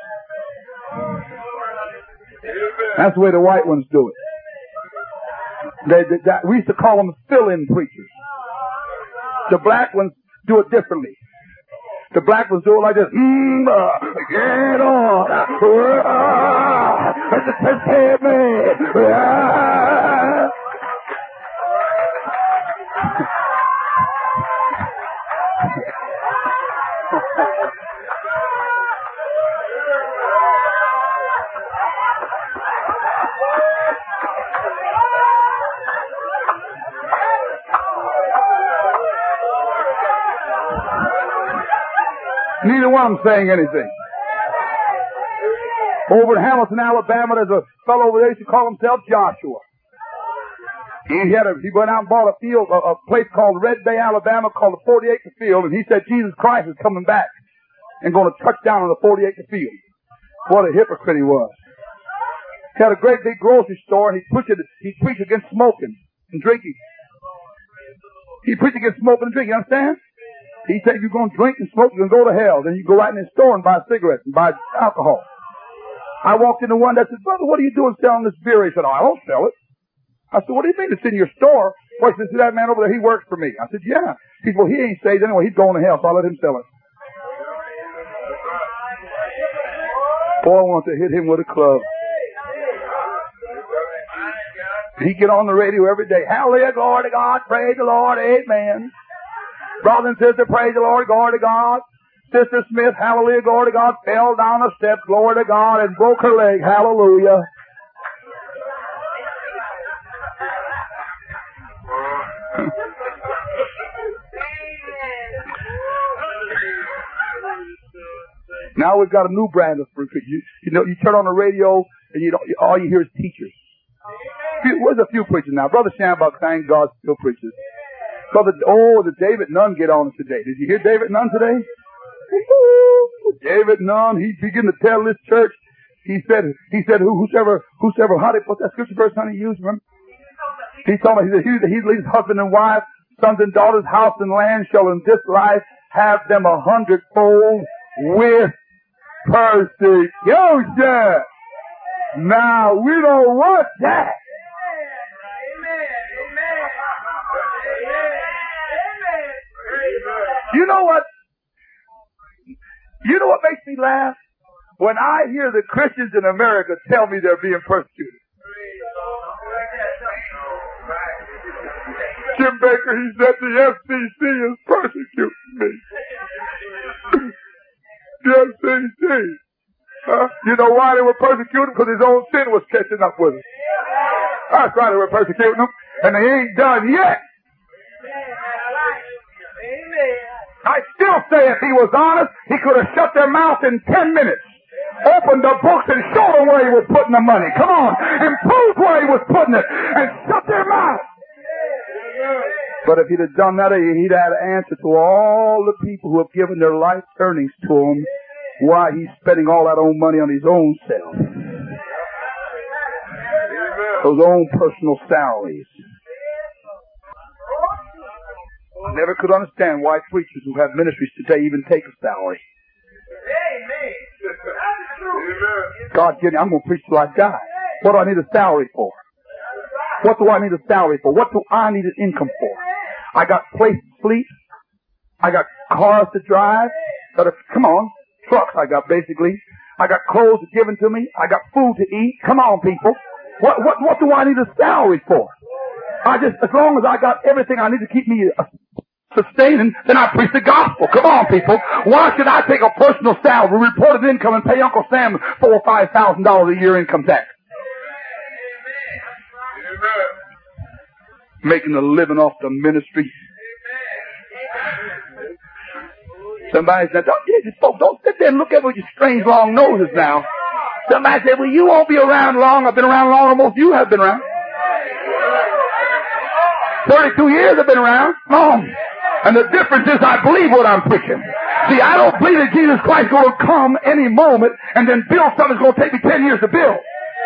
that's the way the white ones do it. They, they, they, we used to call them fill-in preachers. The black ones do it differently. The black ones do it like this. Mm, uh, get on. Uh, just save me. Uh. Neither one of them saying anything. Over in Hamilton, Alabama, there's a fellow over there who used to call himself Joshua. He had a, he went out and bought a field, a, a place called Red Bay, Alabama, called the forty acre field, and he said Jesus Christ is coming back and going to touch down on the forty acre field. What a hypocrite he was. He had a great big grocery store, and he preached, he preached against smoking and drinking. He preached against smoking and drinking, you understand? He said, if you're going to drink and smoke, you're going to go to hell. Then you go right in the store and buy cigarettes and buy alcohol. I walked into one that said, brother, what are you doing selling this beer? He said, oh, I don't sell it. I said, what do you mean it's in your store? Well, he said, see that man over there, he works for me. I said, yeah. He said, well, he ain't saved anyway. He's going to hell, so I'll let him sell it. Boy, I want to hit him with a club. He get on the radio every day. Hallelujah, glory to God, praise the Lord, amen. Brother and sister, praise the Lord, glory to God. Sister Smith, hallelujah, glory to God, fell down the steps, glory to God, and broke her leg, hallelujah. Now we've got a new brand of preachers. You, you know, you turn on the radio and you don't, all you hear is teachers. Where's a few preachers now? Brother Shambuck, thank God, still preaches. Brother, oh, did David Nunn get on today? Did you hear David Nunn today? David Nunn, he began to tell this church. He said, he said, whosoever, whosoever, how did, what's that scripture verse, honey, used, remember? He told me, he said, he that he leaves husband and wife, sons and daughters, house and land, shall in this life have them a hundredfold with persecution. Now, we don't want that. You know what? You know what makes me laugh? When I hear the Christians in America tell me they're being persecuted. Jim Baker, he said the F C C is persecuting me. The F C C. Huh? You know why they were persecuting? Because his own sin was catching up with him. That's why they were persecuting him. And they ain't done yet. I still say if he was honest, he could have shut their mouth in ten minutes. Opened the books and showed them where he was putting the money. Come on. And proved where he was putting it. And shut their mouth. But if he'd have done that, he'd had an answer to all the people who have given their life earnings to him, why he's spending all that own money on his own self. Those own personal salaries. I never could understand why preachers who have ministries today even take a salary. God, give me, I'm going to preach till I die. What do I need a salary for? What do I need a salary for? What do I need an income for? I got place to sleep. I got cars to drive. Got a, come on, trucks I got basically. I got clothes given to me. I got food to eat. Come on, people. What, what, what do I need a salary for? I just, as long as I got everything I need to keep me uh, sustaining, then I preach the gospel. Come on, people. Why should I take a personal salary, reported income, and pay Uncle Sam four or five thousand dollars a year income tax? Making a living off the ministry. Somebody said, don't, yeah, folks, don't sit there and look at me with your strange long noses now. Somebody said, well, you won't be around long. I've been around longer than most of you have been around. thirty-two years I've been around. Long. And the difference is I believe what I'm preaching. See, I don't believe that Jesus Christ is going to come any moment and then build something that's going to take me ten years to build.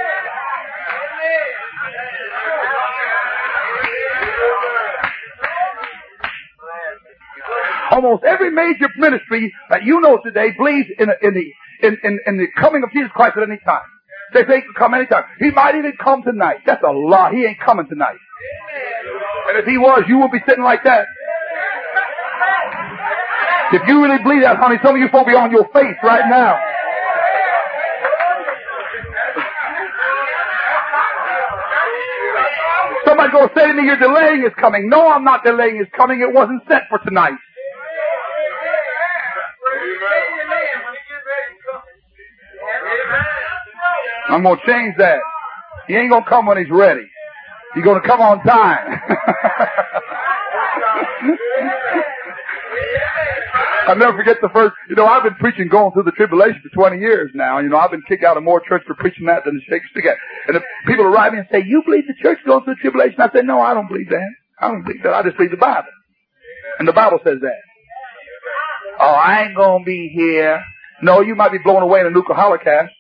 Almost every major ministry that you know today believes in, in the in, in, in the coming of Jesus Christ at any time. They say he can come anytime. He might even come tonight. That's a lie. He ain't coming tonight. And if he was, you would be sitting like that. If you really believe that, honey, some of you folks be on your face right now. Somebody's going to say to me, you're delaying his coming. No, I'm not delaying his coming. It wasn't set for tonight. I'm going to change that. He ain't going to come when he's ready. He's going to come on time. I'll never forget the first, you know, I've been preaching going through the tribulation for twenty years now. You know, I've been kicked out of more church for preaching that than the shakes to get. And if people arrive and say, you believe the church is going through the tribulation? I say, no, I don't believe that. I don't believe that. I just believe the Bible. And the Bible says that. Oh, I ain't going to be here. No, you might be blown away in a nuclear holocaust.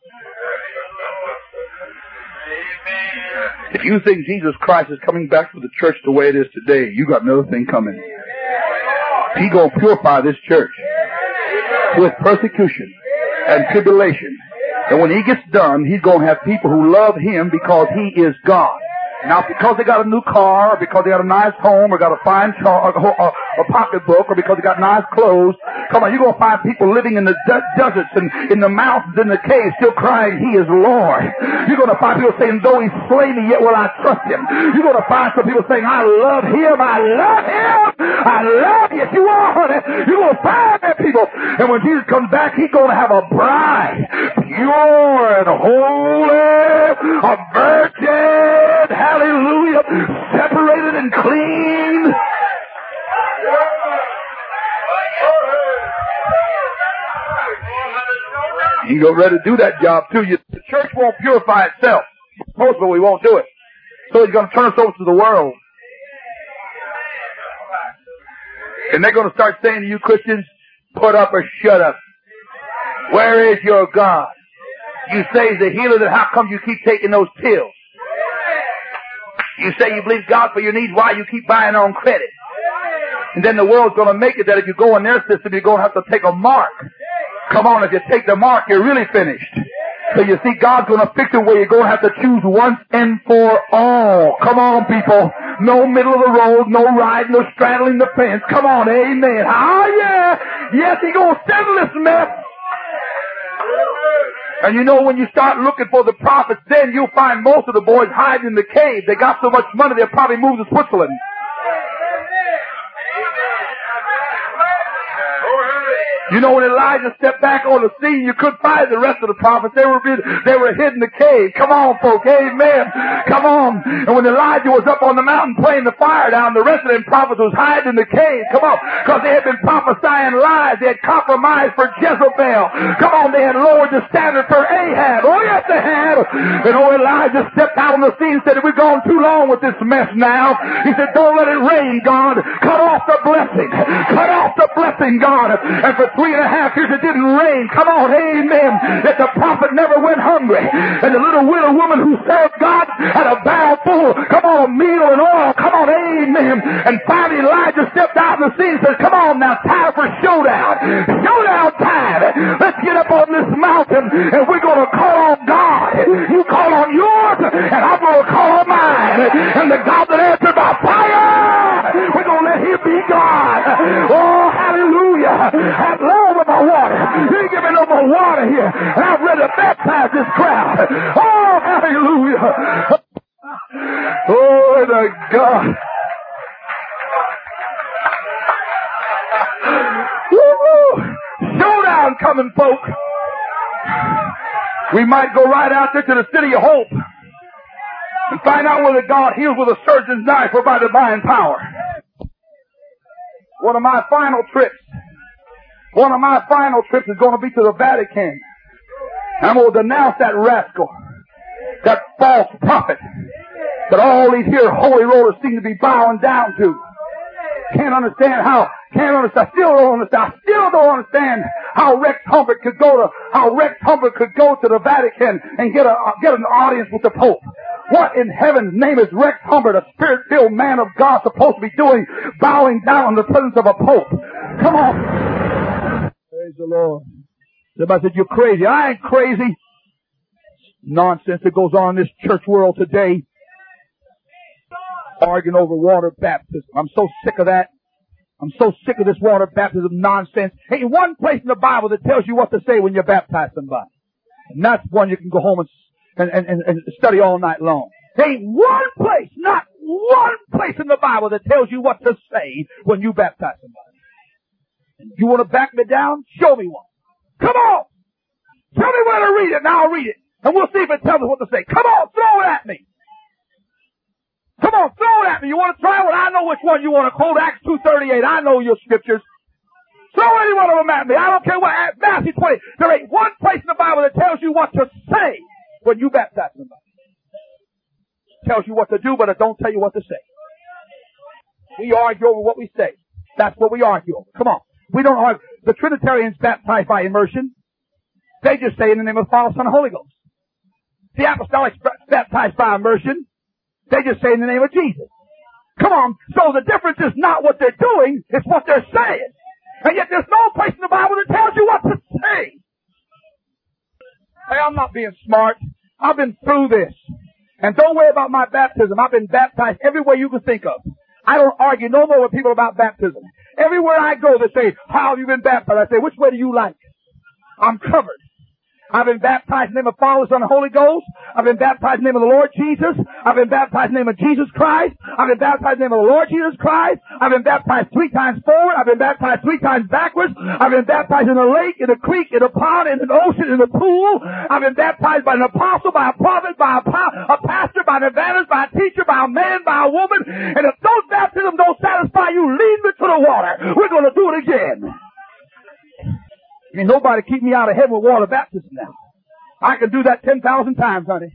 If you think Jesus Christ is coming back to the church the way it is today, you got another thing coming. He gonna purify this church with persecution and tribulation. And when he gets done, he's gonna have people who love him because he is God. Not because they got a new car, or because they got a nice home, or got a fine car, or a, a pocketbook, or because they got nice clothes. Come on, you're going to find people living in the de- deserts and in the mountains, in the caves, still crying, he is Lord. You're going to find people saying, though he slay me, yet will I trust him. You're going to find some people saying, I love him, I love him, I love you. Yes, you are, honey. You're going to find that people. And when Jesus comes back, he's going to have a bride, pure and holy, a virgin, hallelujah, separated and clean. He's ready to do that job too. You, the church won't purify itself. Most of it, we won't do it. So he's going to turn us over to the world. And they're going to start saying to you Christians, put up or shut up. Where is your God? You say he's a healer, then how come you keep taking those pills? You say you believe God for your needs, why you keep buying on credit? And then the world's going to make it that if you go in their system, you're going to have to take a mark. Come on, if you take the mark, you're really finished. So you see, God's going to fix it where you're going to have to choose once and for all. Come on, people. No middle of the road, no riding, no straddling the fence. Come on, amen. Ah, yeah. Yes, He's going to settle this mess. And you know, when you start looking for the prophets, then you'll find most of the boys hiding in the cave. They got so much money, they'll probably move to Switzerland. You know, when Elijah stepped back on the scene, you couldn't find the rest of the prophets. They were they were hid in the cave. Come on, folks. Amen. Come on. And when Elijah was up on the mountain playing the fire down, the rest of them prophets was hiding in the cave. Come on. Because they had been prophesying lies. They had compromised for Jezebel. Come on. They had lowered the standard for Ahab. Oh, yes, they had. And oh, Elijah stepped out on the scene and said, we've gone too long with this mess now. He said, don't let it rain, God. Cut off the blessing. Cut off the blessing, God. And for three and a half years it didn't rain. Come on, amen. That the prophet never went hungry. And the little widow woman who served God had a barrel full, come on, meal and oil. Come on, amen. And finally Elijah stepped out in the scene and said, come on now, time for showdown. Showdown time. Let's get up on this mountain and we're going to call on God. You call on yours and I'm going to call on mine. And the God that answered by fire, we're going to let Him be God. Oh, hallelujah. Have love with my water. You ain't giving no more water here. And I'm ready to baptize this crowd. Oh, hallelujah. Oh, the God. Woo-hoo. Showdown coming, folk. We might go right out there to the city of hope and find out whether God heals with a surgeon's knife or by divine power. One of my final trips One of my final trips is going to be to the Vatican. And I'm going to denounce that rascal, that false prophet, that all these here holy rollers seem to be bowing down to. Can't understand how, can't understand, I still don't understand, I still don't understand how Rex Humbert could go to, how Rex Humbert could go to the Vatican and get a, get an audience with the Pope. What in heaven's name is Rex Humbert, a spirit-filled man of God, supposed to be doing, bowing down in the presence of a Pope? Come on. Praise the Lord. Somebody said, you're crazy. I ain't crazy. Nonsense that goes on in this church world today. Arguing over water baptism. I'm so sick of that. I'm so sick of this water baptism nonsense. Hey, one place in the Bible that tells you what to say when you baptize somebody. And that's one you can go home and, and, and, and study all night long. There ain't one place, not one place in the Bible that tells you what to say when you baptize somebody. And you want to back me down? Show me one. Come on! Tell me where to read it and I'll read it. And we'll see if it tells us what to say. Come on, throw it at me. Come on, throw it at me. You want to try one? I know which one you want to quote. Acts two thirty-eight. I know your scriptures. Throw any one of them at me. I don't care what. Matthew twenty. There ain't one place in the Bible that tells you what to say when you baptize somebody. It tells you what to do, but it don't tell you what to say. We argue over what we say. That's what we argue over. Come on. We don't argue. The Trinitarians baptize by immersion. They just say in the name of the Father, Son, and Holy Ghost. The Apostolics baptize by immersion. They just say in the name of Jesus. Come on. So the difference is not what they're doing, it's what they're saying. And yet there's no place in the Bible that tells you what to say. Hey, I'm not being smart. I've been through this. And don't worry about my baptism. I've been baptized everywhere you can think of. I don't argue no more with people about baptism. Everywhere I go, they say, how have you been baptized? I say, which way do you like? I'm covered. I've been baptized in the name of Father, Son, and Holy Ghost. I've been baptized in the name of the Lord Jesus. I've been baptized in the name of Jesus Christ. I've been baptized in the name of the Lord Jesus Christ. I've been baptized three times forward. I've been baptized three times backwards. I've been baptized in a lake, in a creek, in a pond, in an ocean, in a pool. I've been baptized by an apostle, by a prophet, by a, pa- a pastor, by an evangelist, by a teacher, by a man, by a woman. And if those baptisms don't satisfy you, lead me to the water. We're going to do it again. Ain't nobody keep me out of heaven with water baptism now. I can do that ten thousand times, honey.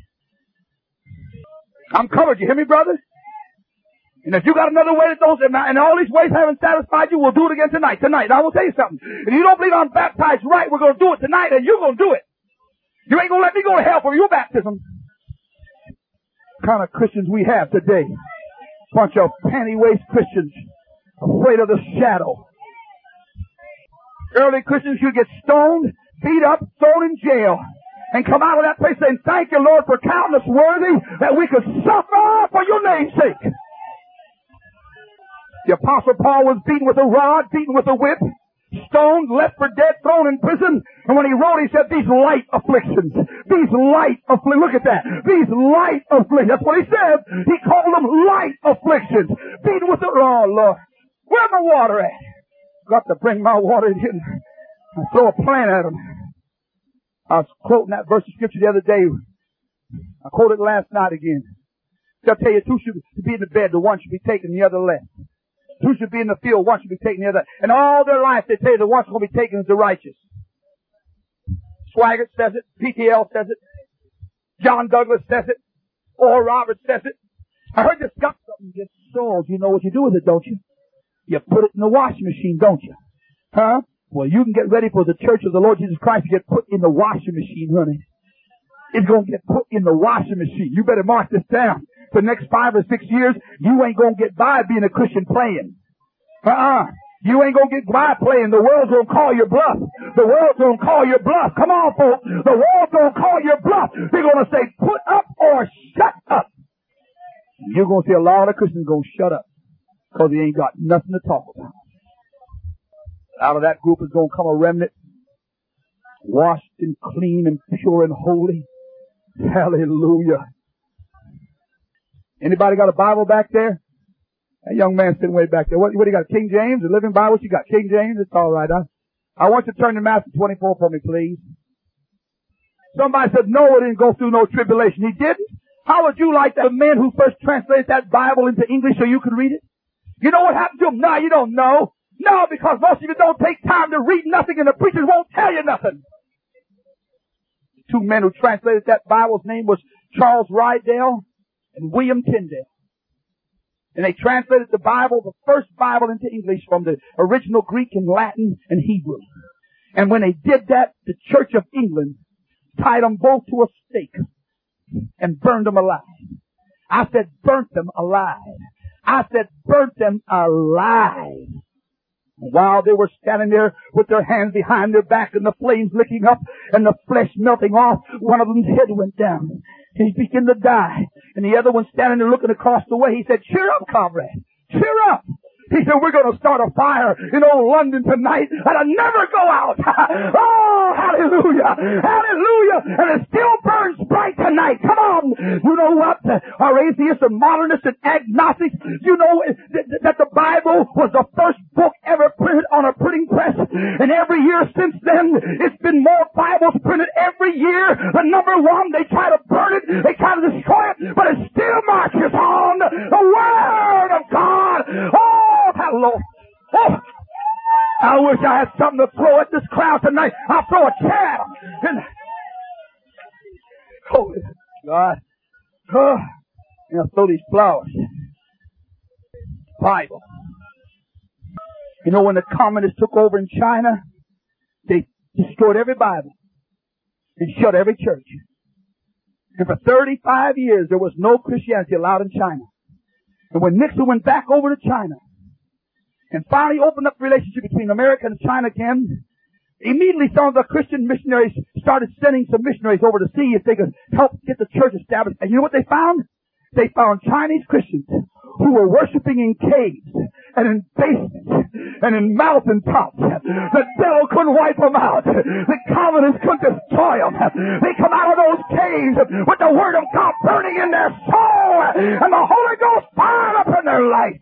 I'm covered. You hear me, brother? And if you got another way that those, and all these ways haven't satisfied you, we'll do it again tonight. Tonight. Now, I will tell you something. If you don't believe I'm baptized right, we're going to do it tonight, and you're going to do it. You ain't going to let me go to hell for your baptism. What kind of Christians we have today. Bunch of panty-waist Christians. Afraid of the shadow. Early Christians should get stoned, beat up, thrown in jail. and come out of that place saying, thank you, Lord, for counting us worthy that we could suffer for your name's sake. The Apostle Paul was beaten with a rod, beaten with a whip, stoned, left for dead, thrown in prison. And when he wrote, he said, these light afflictions, these light afflictions, look at that, these light afflictions. That's what he said. He called them light afflictions. Beaten with the, oh Lord, where's the water at? Got to bring my water in. I throw a plant at him. I was quoting that verse of scripture the other day. I quoted it last night again. I'll tell you, two should be in the bed, the one should be taken, the other left. Two should be in the field, one should be taken, the other. And all their life they tell you the one's going to be taken is the righteous. Swaggart says it. P T L says it. John Douglas says it. Oral Roberts says it. I heard this got something gets sold. You know what you do with it, don't you? You put it in the washing machine, don't you? Huh? Well, you can get ready for the church of the Lord Jesus Christ to get put in the washing machine, honey. It's going to get put in the washing machine. You better mark this down. For the next five or six years, you ain't going to get by being a Christian playing. Uh-uh. You ain't going to get by playing. The world's going to call your bluff. The world's going to call your bluff. Come on, folks. The world's going to call your bluff. They're going to say, put up or shut up. You're going to see a lot of Christians going to shut up because they ain't got nothing to talk about. Out of that group is going to come a remnant, washed and clean and pure and holy. Hallelujah. Anybody got a Bible back there? That young man sitting way back there. What, what do you got? King James? The Living Bible? What you got? King James? It's all right. Huh? I want you to turn to Matthew twenty-four for me, please. Somebody said Noah didn't go through no tribulation. He didn't. How would you like the man who first translated that Bible into English so you could read it? You know what happened to him? No, you don't know. No, because most of you don't take time to read nothing and the preachers won't tell you nothing. Two men who translated that Bible's name was Charles Rydell and William Tyndale. And they translated the Bible, the first Bible, into English from the original Greek and Latin and Hebrew. And when they did that, the Church of England tied them both to a stake and burned them alive. I said burnt them alive. I said burnt them alive. While they were standing there with their hands behind their back and the flames licking up and the flesh melting off, one of them's head went down. He began to die. And the other one standing there looking across the way, he said, cheer up, comrade. Cheer up. He said, we're going to start a fire in old London tonight that'll never go out. Oh, hallelujah. Hallelujah. And it still burns bright tonight. Come on. You know what? Our atheists and modernists and agnostics, you know that the Bible was the first book ever printed on a printing press. And every year since then, it's been more Bibles printed every year. The number one, they try to burn it. They try to destroy it. But it still marches on. The Word of God. Oh, hello. Oh, I wish I had something to throw at this crowd tonight. I'll throw a chair. And, oh, God. Oh, and I'll throw these flowers. Bible. You know, when the communists took over in China, they destroyed every Bible and shut every church. And for thirty-five years, there was no Christianity allowed in China. And when Nixon went back over to China, and finally opened up the relationship between America and China again, immediately some of the Christian missionaries started sending some missionaries over to see if they could help get the church established. And you know what they found? They found Chinese Christians who were worshiping in caves and in basements and in mountaintops. The devil couldn't wipe them out. The communists couldn't destroy them. They come out of those caves with the Word of God burning in their soul and the Holy Ghost fired up in their life.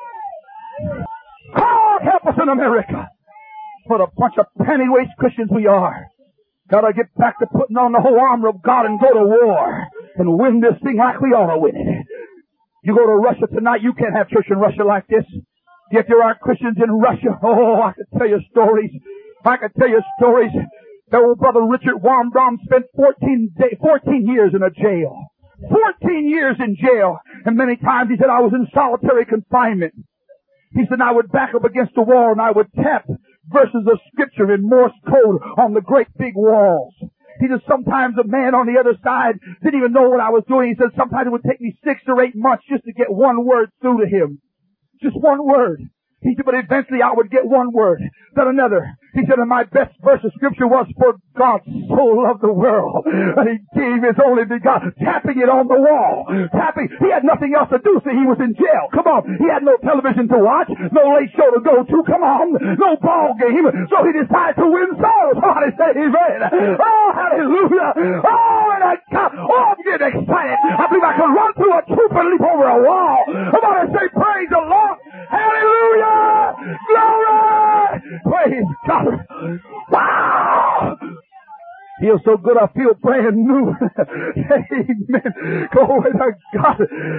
God help us in America. What a bunch of penny-waste Christians we are. Gotta get back to putting on the whole armor of God and go to war and win this thing like we ought to win it. You go to Russia tonight, you can't have church in Russia like this. Yet there are Christians in Russia. Oh, I could tell you stories. I could tell you stories. The old brother Richard Wambrom spent fourteen, day, fourteen years in a jail. fourteen years in jail. And many times he said, I was in solitary confinement. He said, I would back up against the wall and I would tap verses of scripture in Morse code on the great big walls. He said, sometimes a man on the other side didn't even know what I was doing. He said, sometimes it would take me six or eight months just to get one word through to him. Just one word. He said, but eventually I would get one word, then another. He said, and my best verse of scripture was, for God so loved the world, and He gave His only begotten, tapping it on the wall. Tapping. He had nothing else to do, so he was in jail. Come on. He had no television to watch, no late show to go to. Come on. No ball game. So he decided to win souls. Somebody say amen. Oh, hallelujah. Oh, and I got, oh, I'm getting excited. I believe I can run through a troop and leap over a wall. Somebody say, praise the Lord. Hallelujah. Glory. Praise God. Wow! Feels so good, I feel brand new. Amen. Glory to God.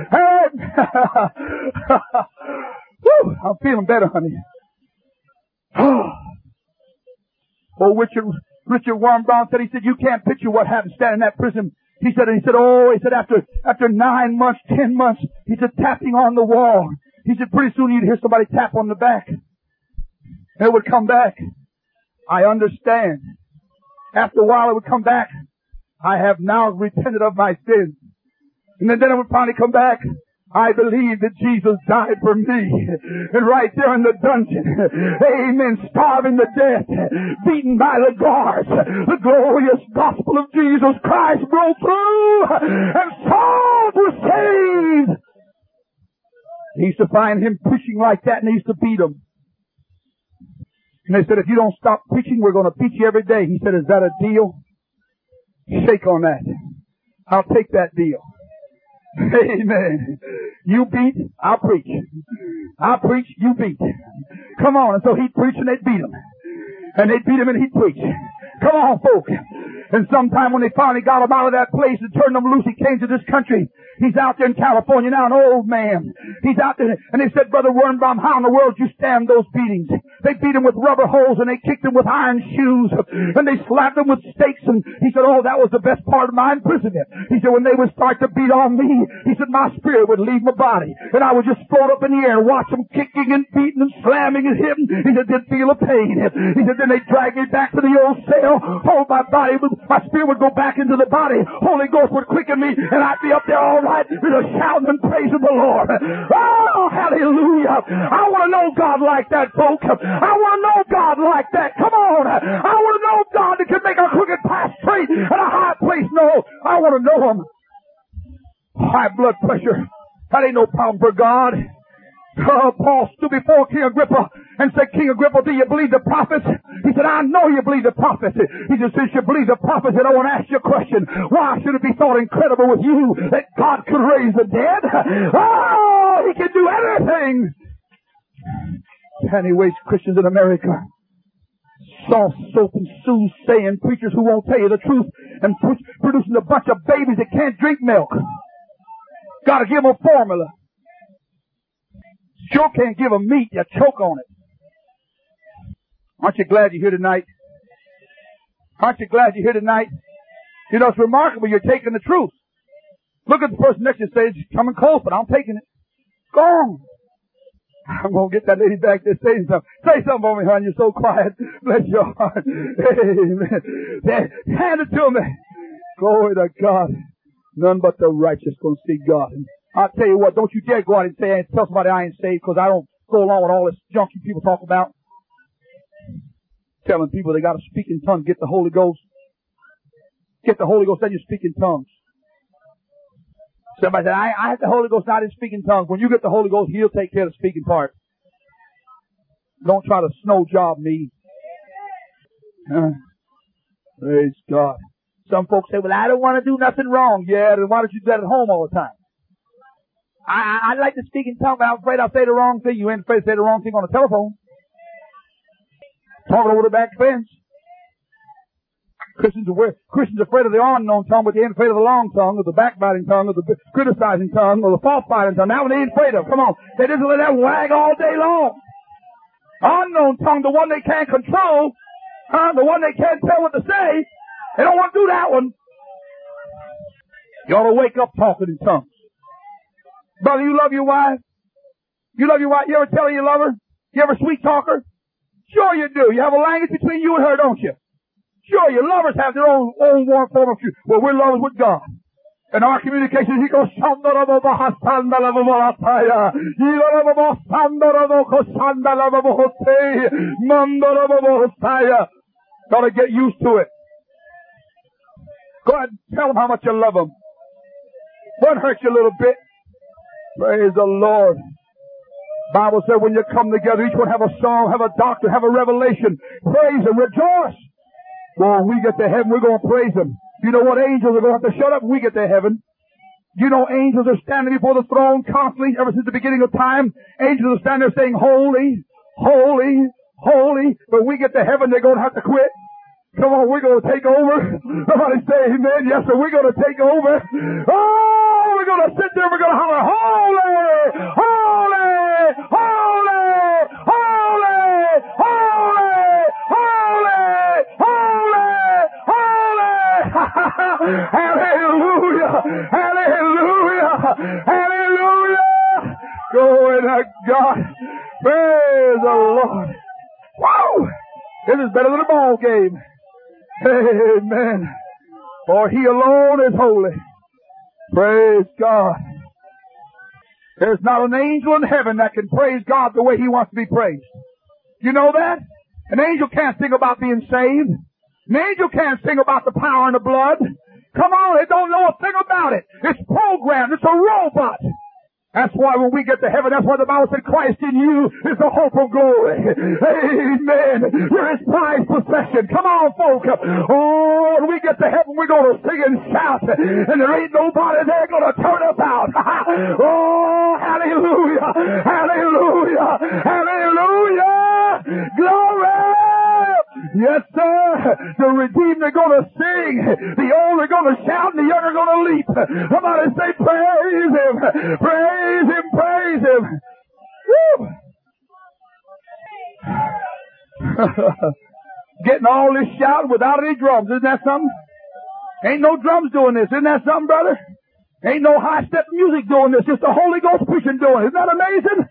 Woo, I'm feeling better, honey. Oh, Richard, Richard Warren Brown said, he said, you can't picture what happened standing in that prison. He said, he said, oh, he said, after, after nine months, ten months, he said, tapping on the wall. He said, pretty soon you'd hear somebody tap on the back. And it would come back. I understand. After a while it would come back. I have now repented of my sins. And then, then it would finally come back. I believe that Jesus died for me. And right there in the dungeon, amen, starving to death, beaten by the guards, the glorious gospel of Jesus Christ broke through, and souls were saved. He used to find him preaching like that, and he used to beat him. And they said, if you don't stop preaching, we're going to beat you every day. He said, is that a deal? Shake on that. I'll take that deal. Amen. You beat, I'll preach. I'll preach, you beat. Come on. And so he'd preach and they'd beat him. And they'd beat him and he'd preach. Come on, folk. And sometime when they finally got him out of that place and turned him loose, he came to this country. He's out there in California now, an old man. He's out there, and they said, Brother Wernbaum, how in the world did you stand those beatings? They beat him with rubber holes, and they kicked him with iron shoes, and they slapped him with stakes, and he said, oh, that was the best part of my imprisonment. He said, when they would start to beat on me, he said, my spirit would leave my body, and I would just float up in the air and watch them kicking and beating and slamming and hitting. He said, didn't feel a pain. He said, then they dragged me back to the old cell, hold my body, my spirit would go back into the body, Holy Ghost would quicken me, and I'd be up there all right, with a shouting and praising the Lord. Oh, hallelujah. I want to know God like that, folks. I want to know God like that. Come on. I want to know God that can make a crooked path straight and a high place know. I want to know Him. High blood pressure. That ain't no problem for God. Uh, Paul stood before King Agrippa and said, King Agrippa, do you believe the prophets? He said, I know you believe the prophets. He said, since you believe the prophets, then I want to ask you a question. Why should it be thought incredible with you that God could raise the dead? Oh, He can do anything. And He wastes Christians in America. Soft soap and soothsaying preachers who won't tell you the truth and producing a bunch of babies that can't drink milk. Got to give them a formula. Sure can't give them meat, you choke on it. Aren't you glad you're here tonight? Aren't you glad you're here tonight? You know, it's remarkable you're taking the truth. Look at the person next to you and say, it's coming close, but I'm taking it. Go on. I'm going to get that lady back there saying something. Say something for me, hon. You're so quiet. Bless your heart. Amen. Hand it to me. Glory to God. None but the righteous going to see God. And I'll tell you what, don't you dare go out and say, tell somebody I ain't saved, because I don't go along with all this junk you people talk about. Telling people they got to speak in tongues, get the Holy Ghost. Get the Holy Ghost, then you speak in tongues. Somebody said, I, I have the Holy Ghost, not in speaking tongues. When you get the Holy Ghost, He'll take care of the speaking part. Don't try to snow job me. Uh, praise God. Some folks say, well, I don't want to do nothing wrong. Yeah, then why don't you do that at home all the time? I, I like to speak in tongues, but I'm afraid I'll say the wrong thing. You ain't afraid to say the wrong thing on the telephone. Talking over the back fence. Christians are, Christians are afraid of the unknown tongue, but they ain't afraid of the long tongue, or the backbiting tongue, or the criticizing tongue, or the false-fighting tongue. That one they ain't afraid of. Come on. They just let that wag all day long. Unknown tongue, the one they can't control, huh? The one they can't tell what to say. They don't want to do that one. You ought to wake up talking in tongues. Brother, you love your wife? You love your wife? You ever tell her you love her? You ever sweet talk her? Sure you do. You have a language between you and her, don't you? Sure, your lovers have their own, own warm form of truth. Well, we're lovers with God. In our communication, he goes, gotta get used to it. Go ahead and tell them how much you love them. Won't hurt you a little bit. Praise the Lord. Bible said when you come together, each one have a song, have a doctrine, have a revelation. Praise Him, rejoice. Well, when we get to heaven, we're going to praise Him. You know what? Angels are going to have to shut up when we get to heaven. You know angels are standing before the throne constantly, ever since the beginning of time. Angels are standing there saying, holy, holy, holy. But when we get to heaven, they're going to have to quit. Come on, we're going to take over. Somebody say amen. Yes, sir, we're going to take over. Oh, we're going to sit there, we're going to holler, holy, holy, holy, holy, holy, holy, holy, holy. Hallelujah, hallelujah, hallelujah. Glory to God. Praise the Lord. Wow, this is better than a ball game. Amen. For He alone is holy. Praise God. There's not an angel in heaven that can praise God the way He wants to be praised. You know that? An angel can't sing about being saved. An angel can't sing about the power and the blood. Come on, they don't know a thing about it. It's programmed. It's a robot. That's why when we get to heaven, that's why the Bible said Christ in you is the hope of glory. Amen. You're His prized possession. Come on, folk. Oh, when we get to heaven, we're going to sing and shout, and there ain't nobody there going to turn us out. Oh, hallelujah. Hallelujah. Hallelujah. Glory. Yes, sir. The redeemed are going to sing. The old are going to shout, and the young are going to leap. Somebody say, praise Him. Praise Him. Praise Him. Woo. Getting all this shouting without any drums. Isn't that something? Ain't no drums doing this. Isn't that something, brother? Ain't no high-step music doing this. Just the Holy Ghost preaching doing it. Isn't that amazing?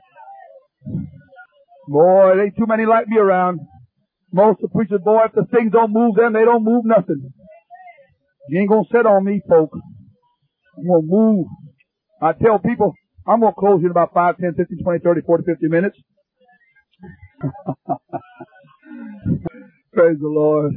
Boy, there ain't too many like me around. Most of the preachers, boy, if the things don't move them, they don't move nothing. You ain't gonna sit on me, folks. I'm gonna move. I tell people, I'm gonna close here in about five, ten, fifteen, twenty, thirty, forty, fifty minutes. Praise the Lord.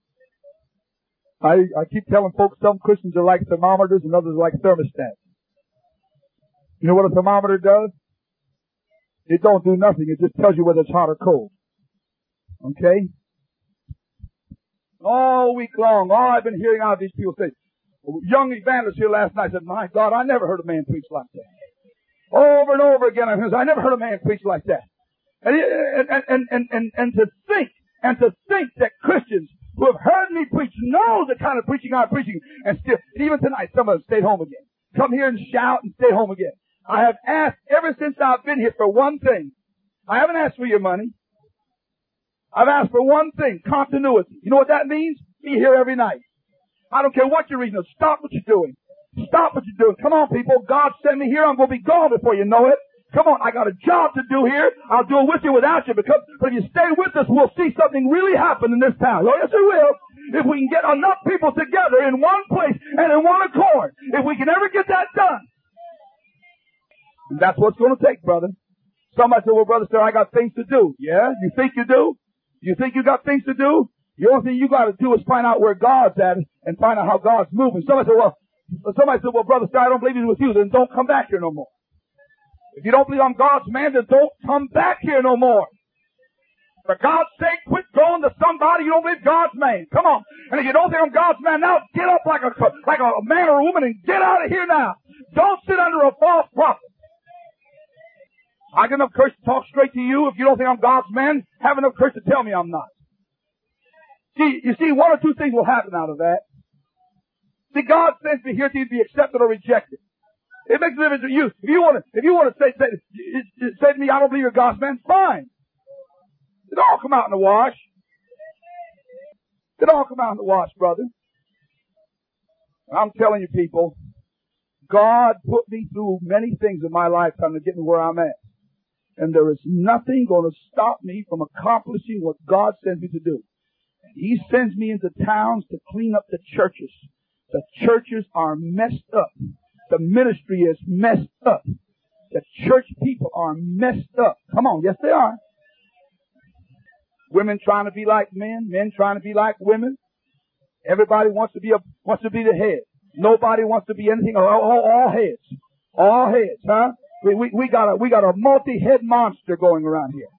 I, I keep telling folks some Christians are like thermometers and others are like thermostats. You know what a thermometer does? It don't do nothing. It just tells you whether it's hot or cold. Okay? All week long, all I've been hearing out of these people say, young evangelist here last night said, my God, I never heard a man preach like that. Over and over again, I've heard, I never heard a man preach like that. And, and, and, and, and, and to think, and to think that Christians who have heard me preach know the kind of preaching I'm preaching, and still, even tonight, some of them stayed home again. Come here and shout and stay home again. I have asked ever since I've been here for one thing. I haven't asked for your money. I've asked for one thing, continuity. You know what that means? Be here every night. I don't care what your reason is. Stop what you're doing. Stop what you're doing. Come on, people. God sent me here. I'm going to be gone before you know it. Come on. I got a job to do here. I'll do it with you without you. Because, but if you stay with us, we'll see something really happen in this town. Oh, yes, it will. If we can get enough people together in one place and in one accord. If we can ever get that done. And that's what's going to take, brother. Somebody said, well, brother, sir, I got things to do. Yeah? You think you do? You think you got things to do? The only thing you got to do is find out where God's at and find out how God's moving. Somebody said, well, somebody said, well, brother, sir, I don't believe He's with you. Then don't come back here no more. If you don't believe I'm God's man, then don't come back here no more. For God's sake, quit going to somebody you don't believe God's man. Come on. And if you don't think I'm God's man now, get up like a, like a man or a woman and get out of here now. Don't sit under a false prophet. I got enough courage to talk straight to you. If you don't think I'm God's man, have enough courage to tell me I'm not. See, you see, one or two things will happen out of that. See, God sends me here to either be accepted or rejected. It makes a difference to you. If you want to, if you want to say, say, say to me, I don't believe you're God's man, fine. It all come out in the wash. It all come out in the wash, brother. I'm telling you, people, God put me through many things in my lifetime to get me where I'm at. And there is nothing going to stop me from accomplishing what God sends me to do. He sends me into towns to clean up the churches, The churches are messed up. The ministry is messed up. The church people are messed up. Come on, yes they are. Women trying to be like men, men trying to be like women. Everybody wants to be a wants to be the head. Nobody wants to be anything. All, all, all heads, all heads, huh? We we we got a we got a multi-head monster going around here.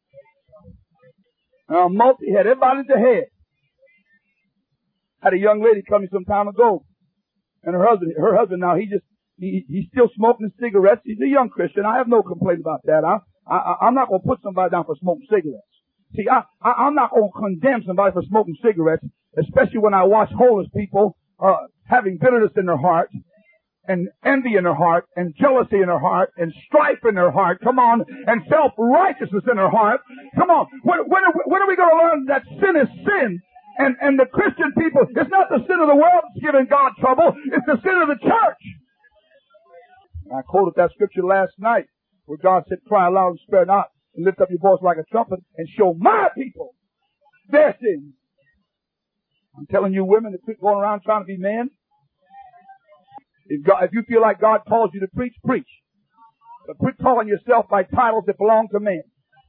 A multi-head. Everybody's the head. Had a young lady come me some time ago, and her husband, her husband now he just he he's still smoking cigarettes. He's a young Christian. I have no complaint about that. I I I'm not going to put somebody down for smoking cigarettes. See, I, I I'm not going to condemn somebody for smoking cigarettes, especially when I watch homeless people uh having bitterness in their heart, and envy in their heart, and jealousy in their heart, and strife in their heart. Come on, and self-righteousness in their heart. Come on, when when are we, when are we going to learn that sin is sin? And, and the Christian people, it's not the sin of the world that's giving God trouble. It's the sin of the church. I quoted that scripture last night where God said, cry aloud and spare not, and lift up your voice like a trumpet and show my people their sins. I'm telling you women that quit going around trying to be men. If, God, if you feel like God calls you to preach, preach. But quit calling yourself by titles that belong to men.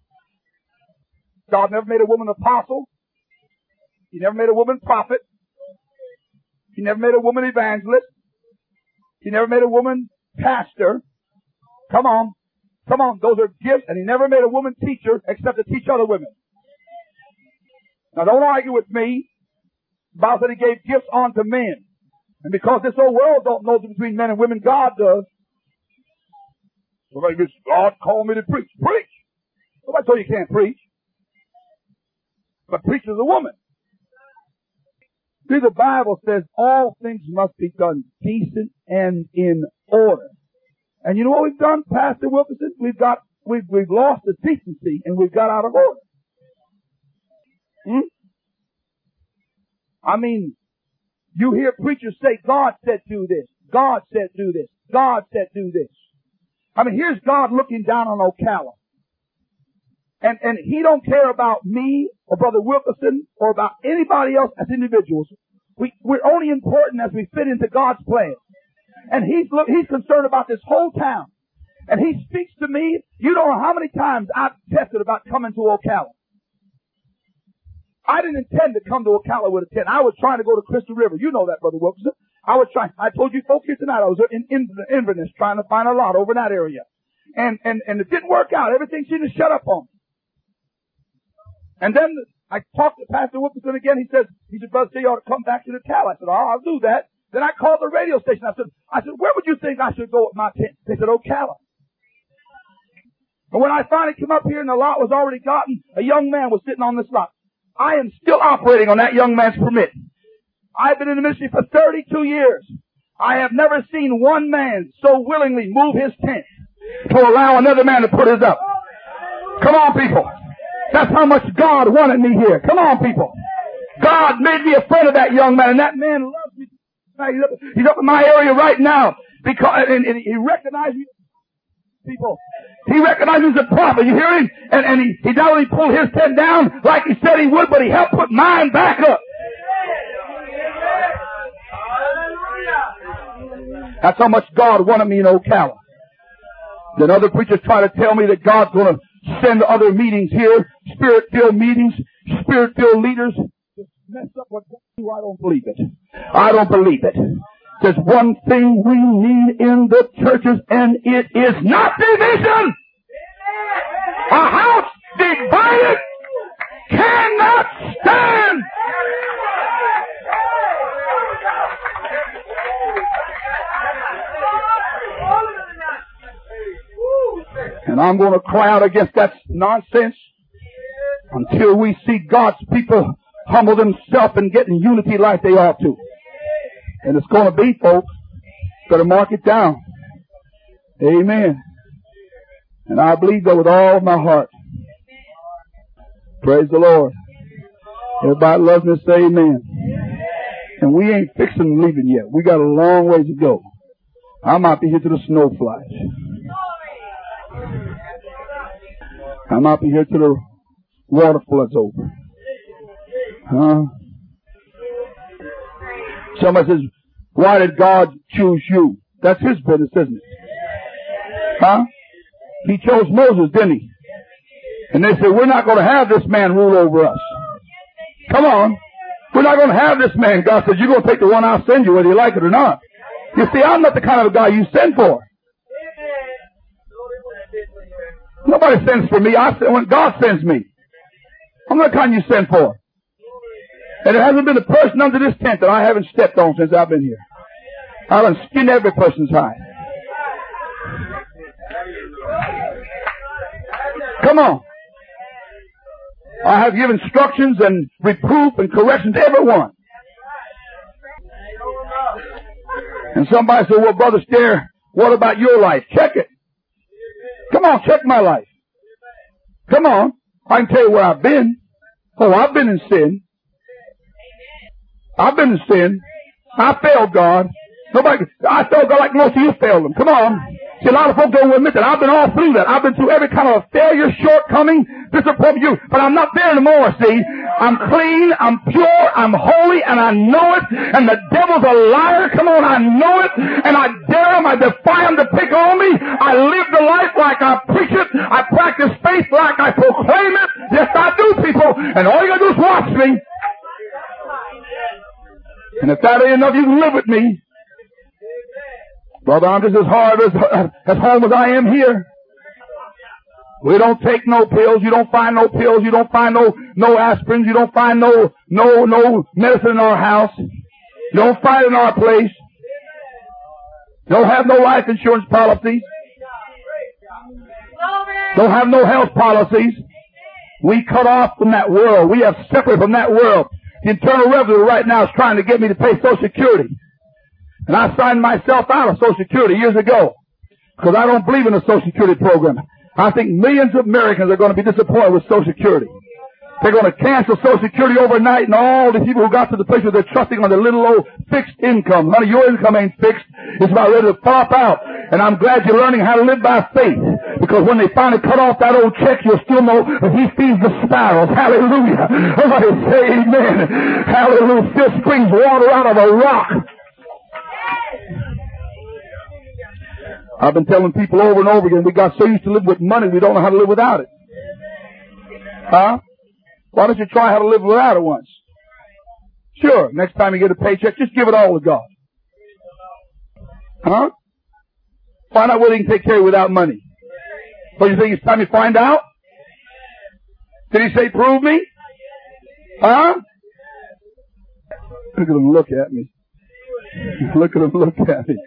God never made a woman apostle. He never made a woman prophet. He never made a woman evangelist. He never made a woman pastor. Come on. Come on. Those are gifts. And he never made a woman teacher except to teach other women. Now don't argue with me. The Bible said he gave gifts unto men. And because this whole world don't know between men and women, God does. Somebody goes, God called me to preach. Preach! Nobody told you you can't preach. But preach is a woman. See, the Bible says all things must be done decent and in order. And you know what we've done, Pastor Wilkerson? We've got, we've, we've lost the decency and we've got out of order. Hmm? I mean, you hear preachers say, God said do this. God said do this. God said do this. I mean, here's God looking down on Ocala. And, and he don't care about me or Brother Wilkerson or about anybody else as individuals. We, we're only important as we fit into God's plan. And he's, look, he's concerned about this whole town. And he speaks to me. You don't know how many times I've tested about coming to Ocala. I didn't intend to come to Ocala with a tent. I was trying to go to Crystal River. You know that, Brother Wilkerson. I was trying, I told you folks here tonight, I was in, in Inverness trying to find a lot over in that area. And, and, and it didn't work out. Everything seemed to shut up on me. And then I talked to Pastor Wilkerson again. He said, he said, Brother, you ought to come back to the town. I said, oh, I'll do that. Then I called the radio station. I said, I said, where would you think I should go with my tent? They said, Ocala. And when I finally came up here and the lot was already gotten, a young man was sitting on this lot. I am still operating on that young man's permit. I've been in the ministry for thirty-two years. I have never seen one man so willingly move his tent to allow another man to put his up. Come on, people. That's how much God wanted me here. Come on, people. God made me a friend of that young man, and that man loves me. He's up, he's up in my area right now because and, and he recognized me. People, he recognized me as a prophet. You hear him? And, and he, he not only pulled his tent down like he said he would, but he helped put mine back up. That's how much God wanted me in Ocala. Then other preachers try to tell me that God's going to send other meetings here, spirit-filled meetings, spirit-filled leaders. Just mess up what God do. I don't believe it. I don't believe it. There's one thing we need in the churches, and it is not division. A house divided cannot stand. And I'm going to cry out against that nonsense until we see God's people humble themselves and get in unity like they ought to. And it's going to be, folks. Better mark it down. Amen. And I believe that with all my heart. Praise the Lord. Everybody loves me, say amen. And we ain't fixing leaving yet. We got a long ways to go. I might be here till the snow flies. I might be here till the water floods over. Huh? Somebody says, Why did God choose you? That's His business, isn't it? Huh? He chose Moses, didn't He? And they said, we're not going to have this man rule over us. Come on. We're not going to have this man. God says, you're going to take the one I'll send you whether you like it or not. You see, I'm not the kind of a guy you send for. Nobody sends for me. I send when God sends me. I'm not the kind you send for. And there hasn't been a person under this tent that I haven't stepped on since I've been here. I've done skinned every person's hide. Come on. I have given instructions and reproof and correction to everyone. And somebody said, well, Brother Stair, what about your life? Check it. Come on, check my life. Come on. I can tell you where I've been. Oh, I've been in sin. I've been in sin. I failed God. Nobody, I failed God like most of you failed Him. Come on. See, a lot of folks don't admit that. I've been all through that. I've been through every kind of failure, shortcoming, disappointment. You, but I'm not there anymore, see. I'm clean, I'm pure, I'm holy, and I know it. And the devil's a liar. Come on, I know it. And I dare him, I defy him to pick on me. I live the life like I preach it. I practice faith like I proclaim it. Yes, I do, people. And all you gotta do is watch me. And if that ain't enough, you can live with me. Brother, I'm just as hard as, as home as I am here. We don't take no pills. You don't find no pills. You don't find no, no aspirins. You don't find no, no, no medicine in our house. You don't find it in our place. Don't have no life insurance policies. Don't have no health policies. We cut off from that world. We have separated from that world. The Internal Revenue right now is trying to get me to pay Social Security. And I signed myself out of Social Security years ago because I don't believe in the Social Security program. I think millions of Americans are going to be disappointed with Social Security. They're going to cancel Social Security overnight, and all the people who got to the place where they're trusting on their little old fixed income. None of your income ain't fixed. It's about ready to pop out. And I'm glad you're learning how to live by faith. Because when they finally cut off that old check, you'll still know that He feeds the sparrows. Hallelujah. Somebody say amen. Hallelujah. Still springs water out of a rock. I've been telling people over and over again, we got so used to live with money, we don't know how to live without it. Huh? Why don't you try how to live without it once? Sure, next time you get a paycheck, just give it all to God. Huh? Find out whether He can take care of you without money. What, you think it's time you find out? Did He say, prove me? Huh? Look at him look at me. Look at him look at me.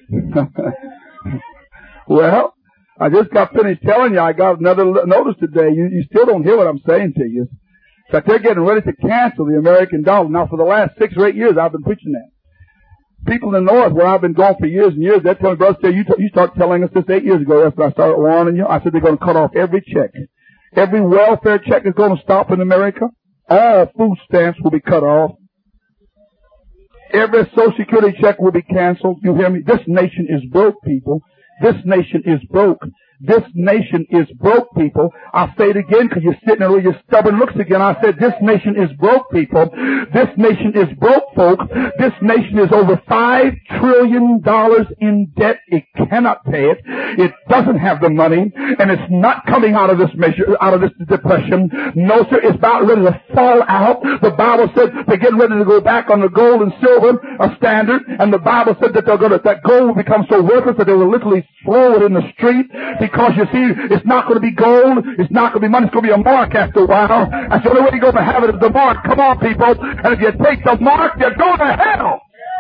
Well, I just got finished telling you I got another notice today. You, you still don't hear what I'm saying to you. That they're getting ready to cancel the American dollar. Now, for the last six or eight years, I've been preaching that. People in the North, where I've been gone for years and years, they're telling me, Brother Stair, you, t- you started telling us this eight years ago after I started warning you. I said they're going to cut off every check. Every welfare check is going to stop in America. All food stamps will be cut off. Every Social Security check will be canceled. You hear me? This nation is broke, people. This nation is broke. This nation is broke, people. I'll say it again because you're sitting there with your stubborn looks again. I said this nation is broke, people. This nation is broke, folks. This nation is over five trillion dollars in debt. It cannot pay it. It doesn't have the money, and it's not coming out of this measure, out of this depression. No, sir, it's about ready to fall out. The Bible said they're getting ready to go back on the gold and silver a standard, and the Bible said that they're going to, that gold will become so worthless that they will literally throw it in the street. Because you see, it's not going to be gold, it's not going to be money, it's going to be a mark after a while. That's the only way you're going to have it is the mark. Come on, people. And if you take the mark, you're going to hell.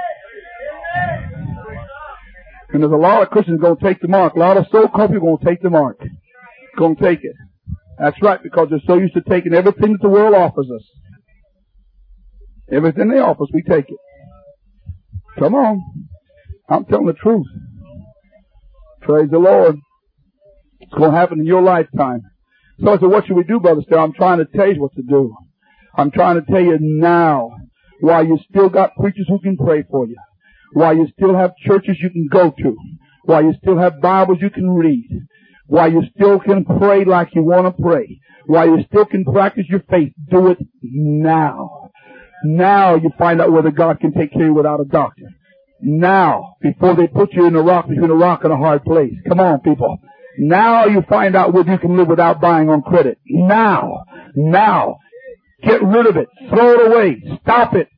And there's a lot of Christians going to take the mark. A lot of so-called people going to take the mark. Going to take it. That's right, because they're so used to taking everything that the world offers us. Everything they offer us, we take it. Come on. I'm telling the truth. Praise the Lord. It's going to happen in your lifetime. So I said, what should we do, Brother Stair? I'm trying to tell you what to do. I'm trying to tell you now, while you still got preachers who can pray for you, while you still have churches you can go to, while you still have Bibles you can read, while you still can pray like you want to pray, while you still can practice your faith, do it now. Now you find out whether God can take care of you without a doctor. Now, before they put you in the rock, between a rock and a hard place. Come on, people. Now you find out whether you can live without buying on credit. Now. Now. Get rid of it. Throw it away. Stop it.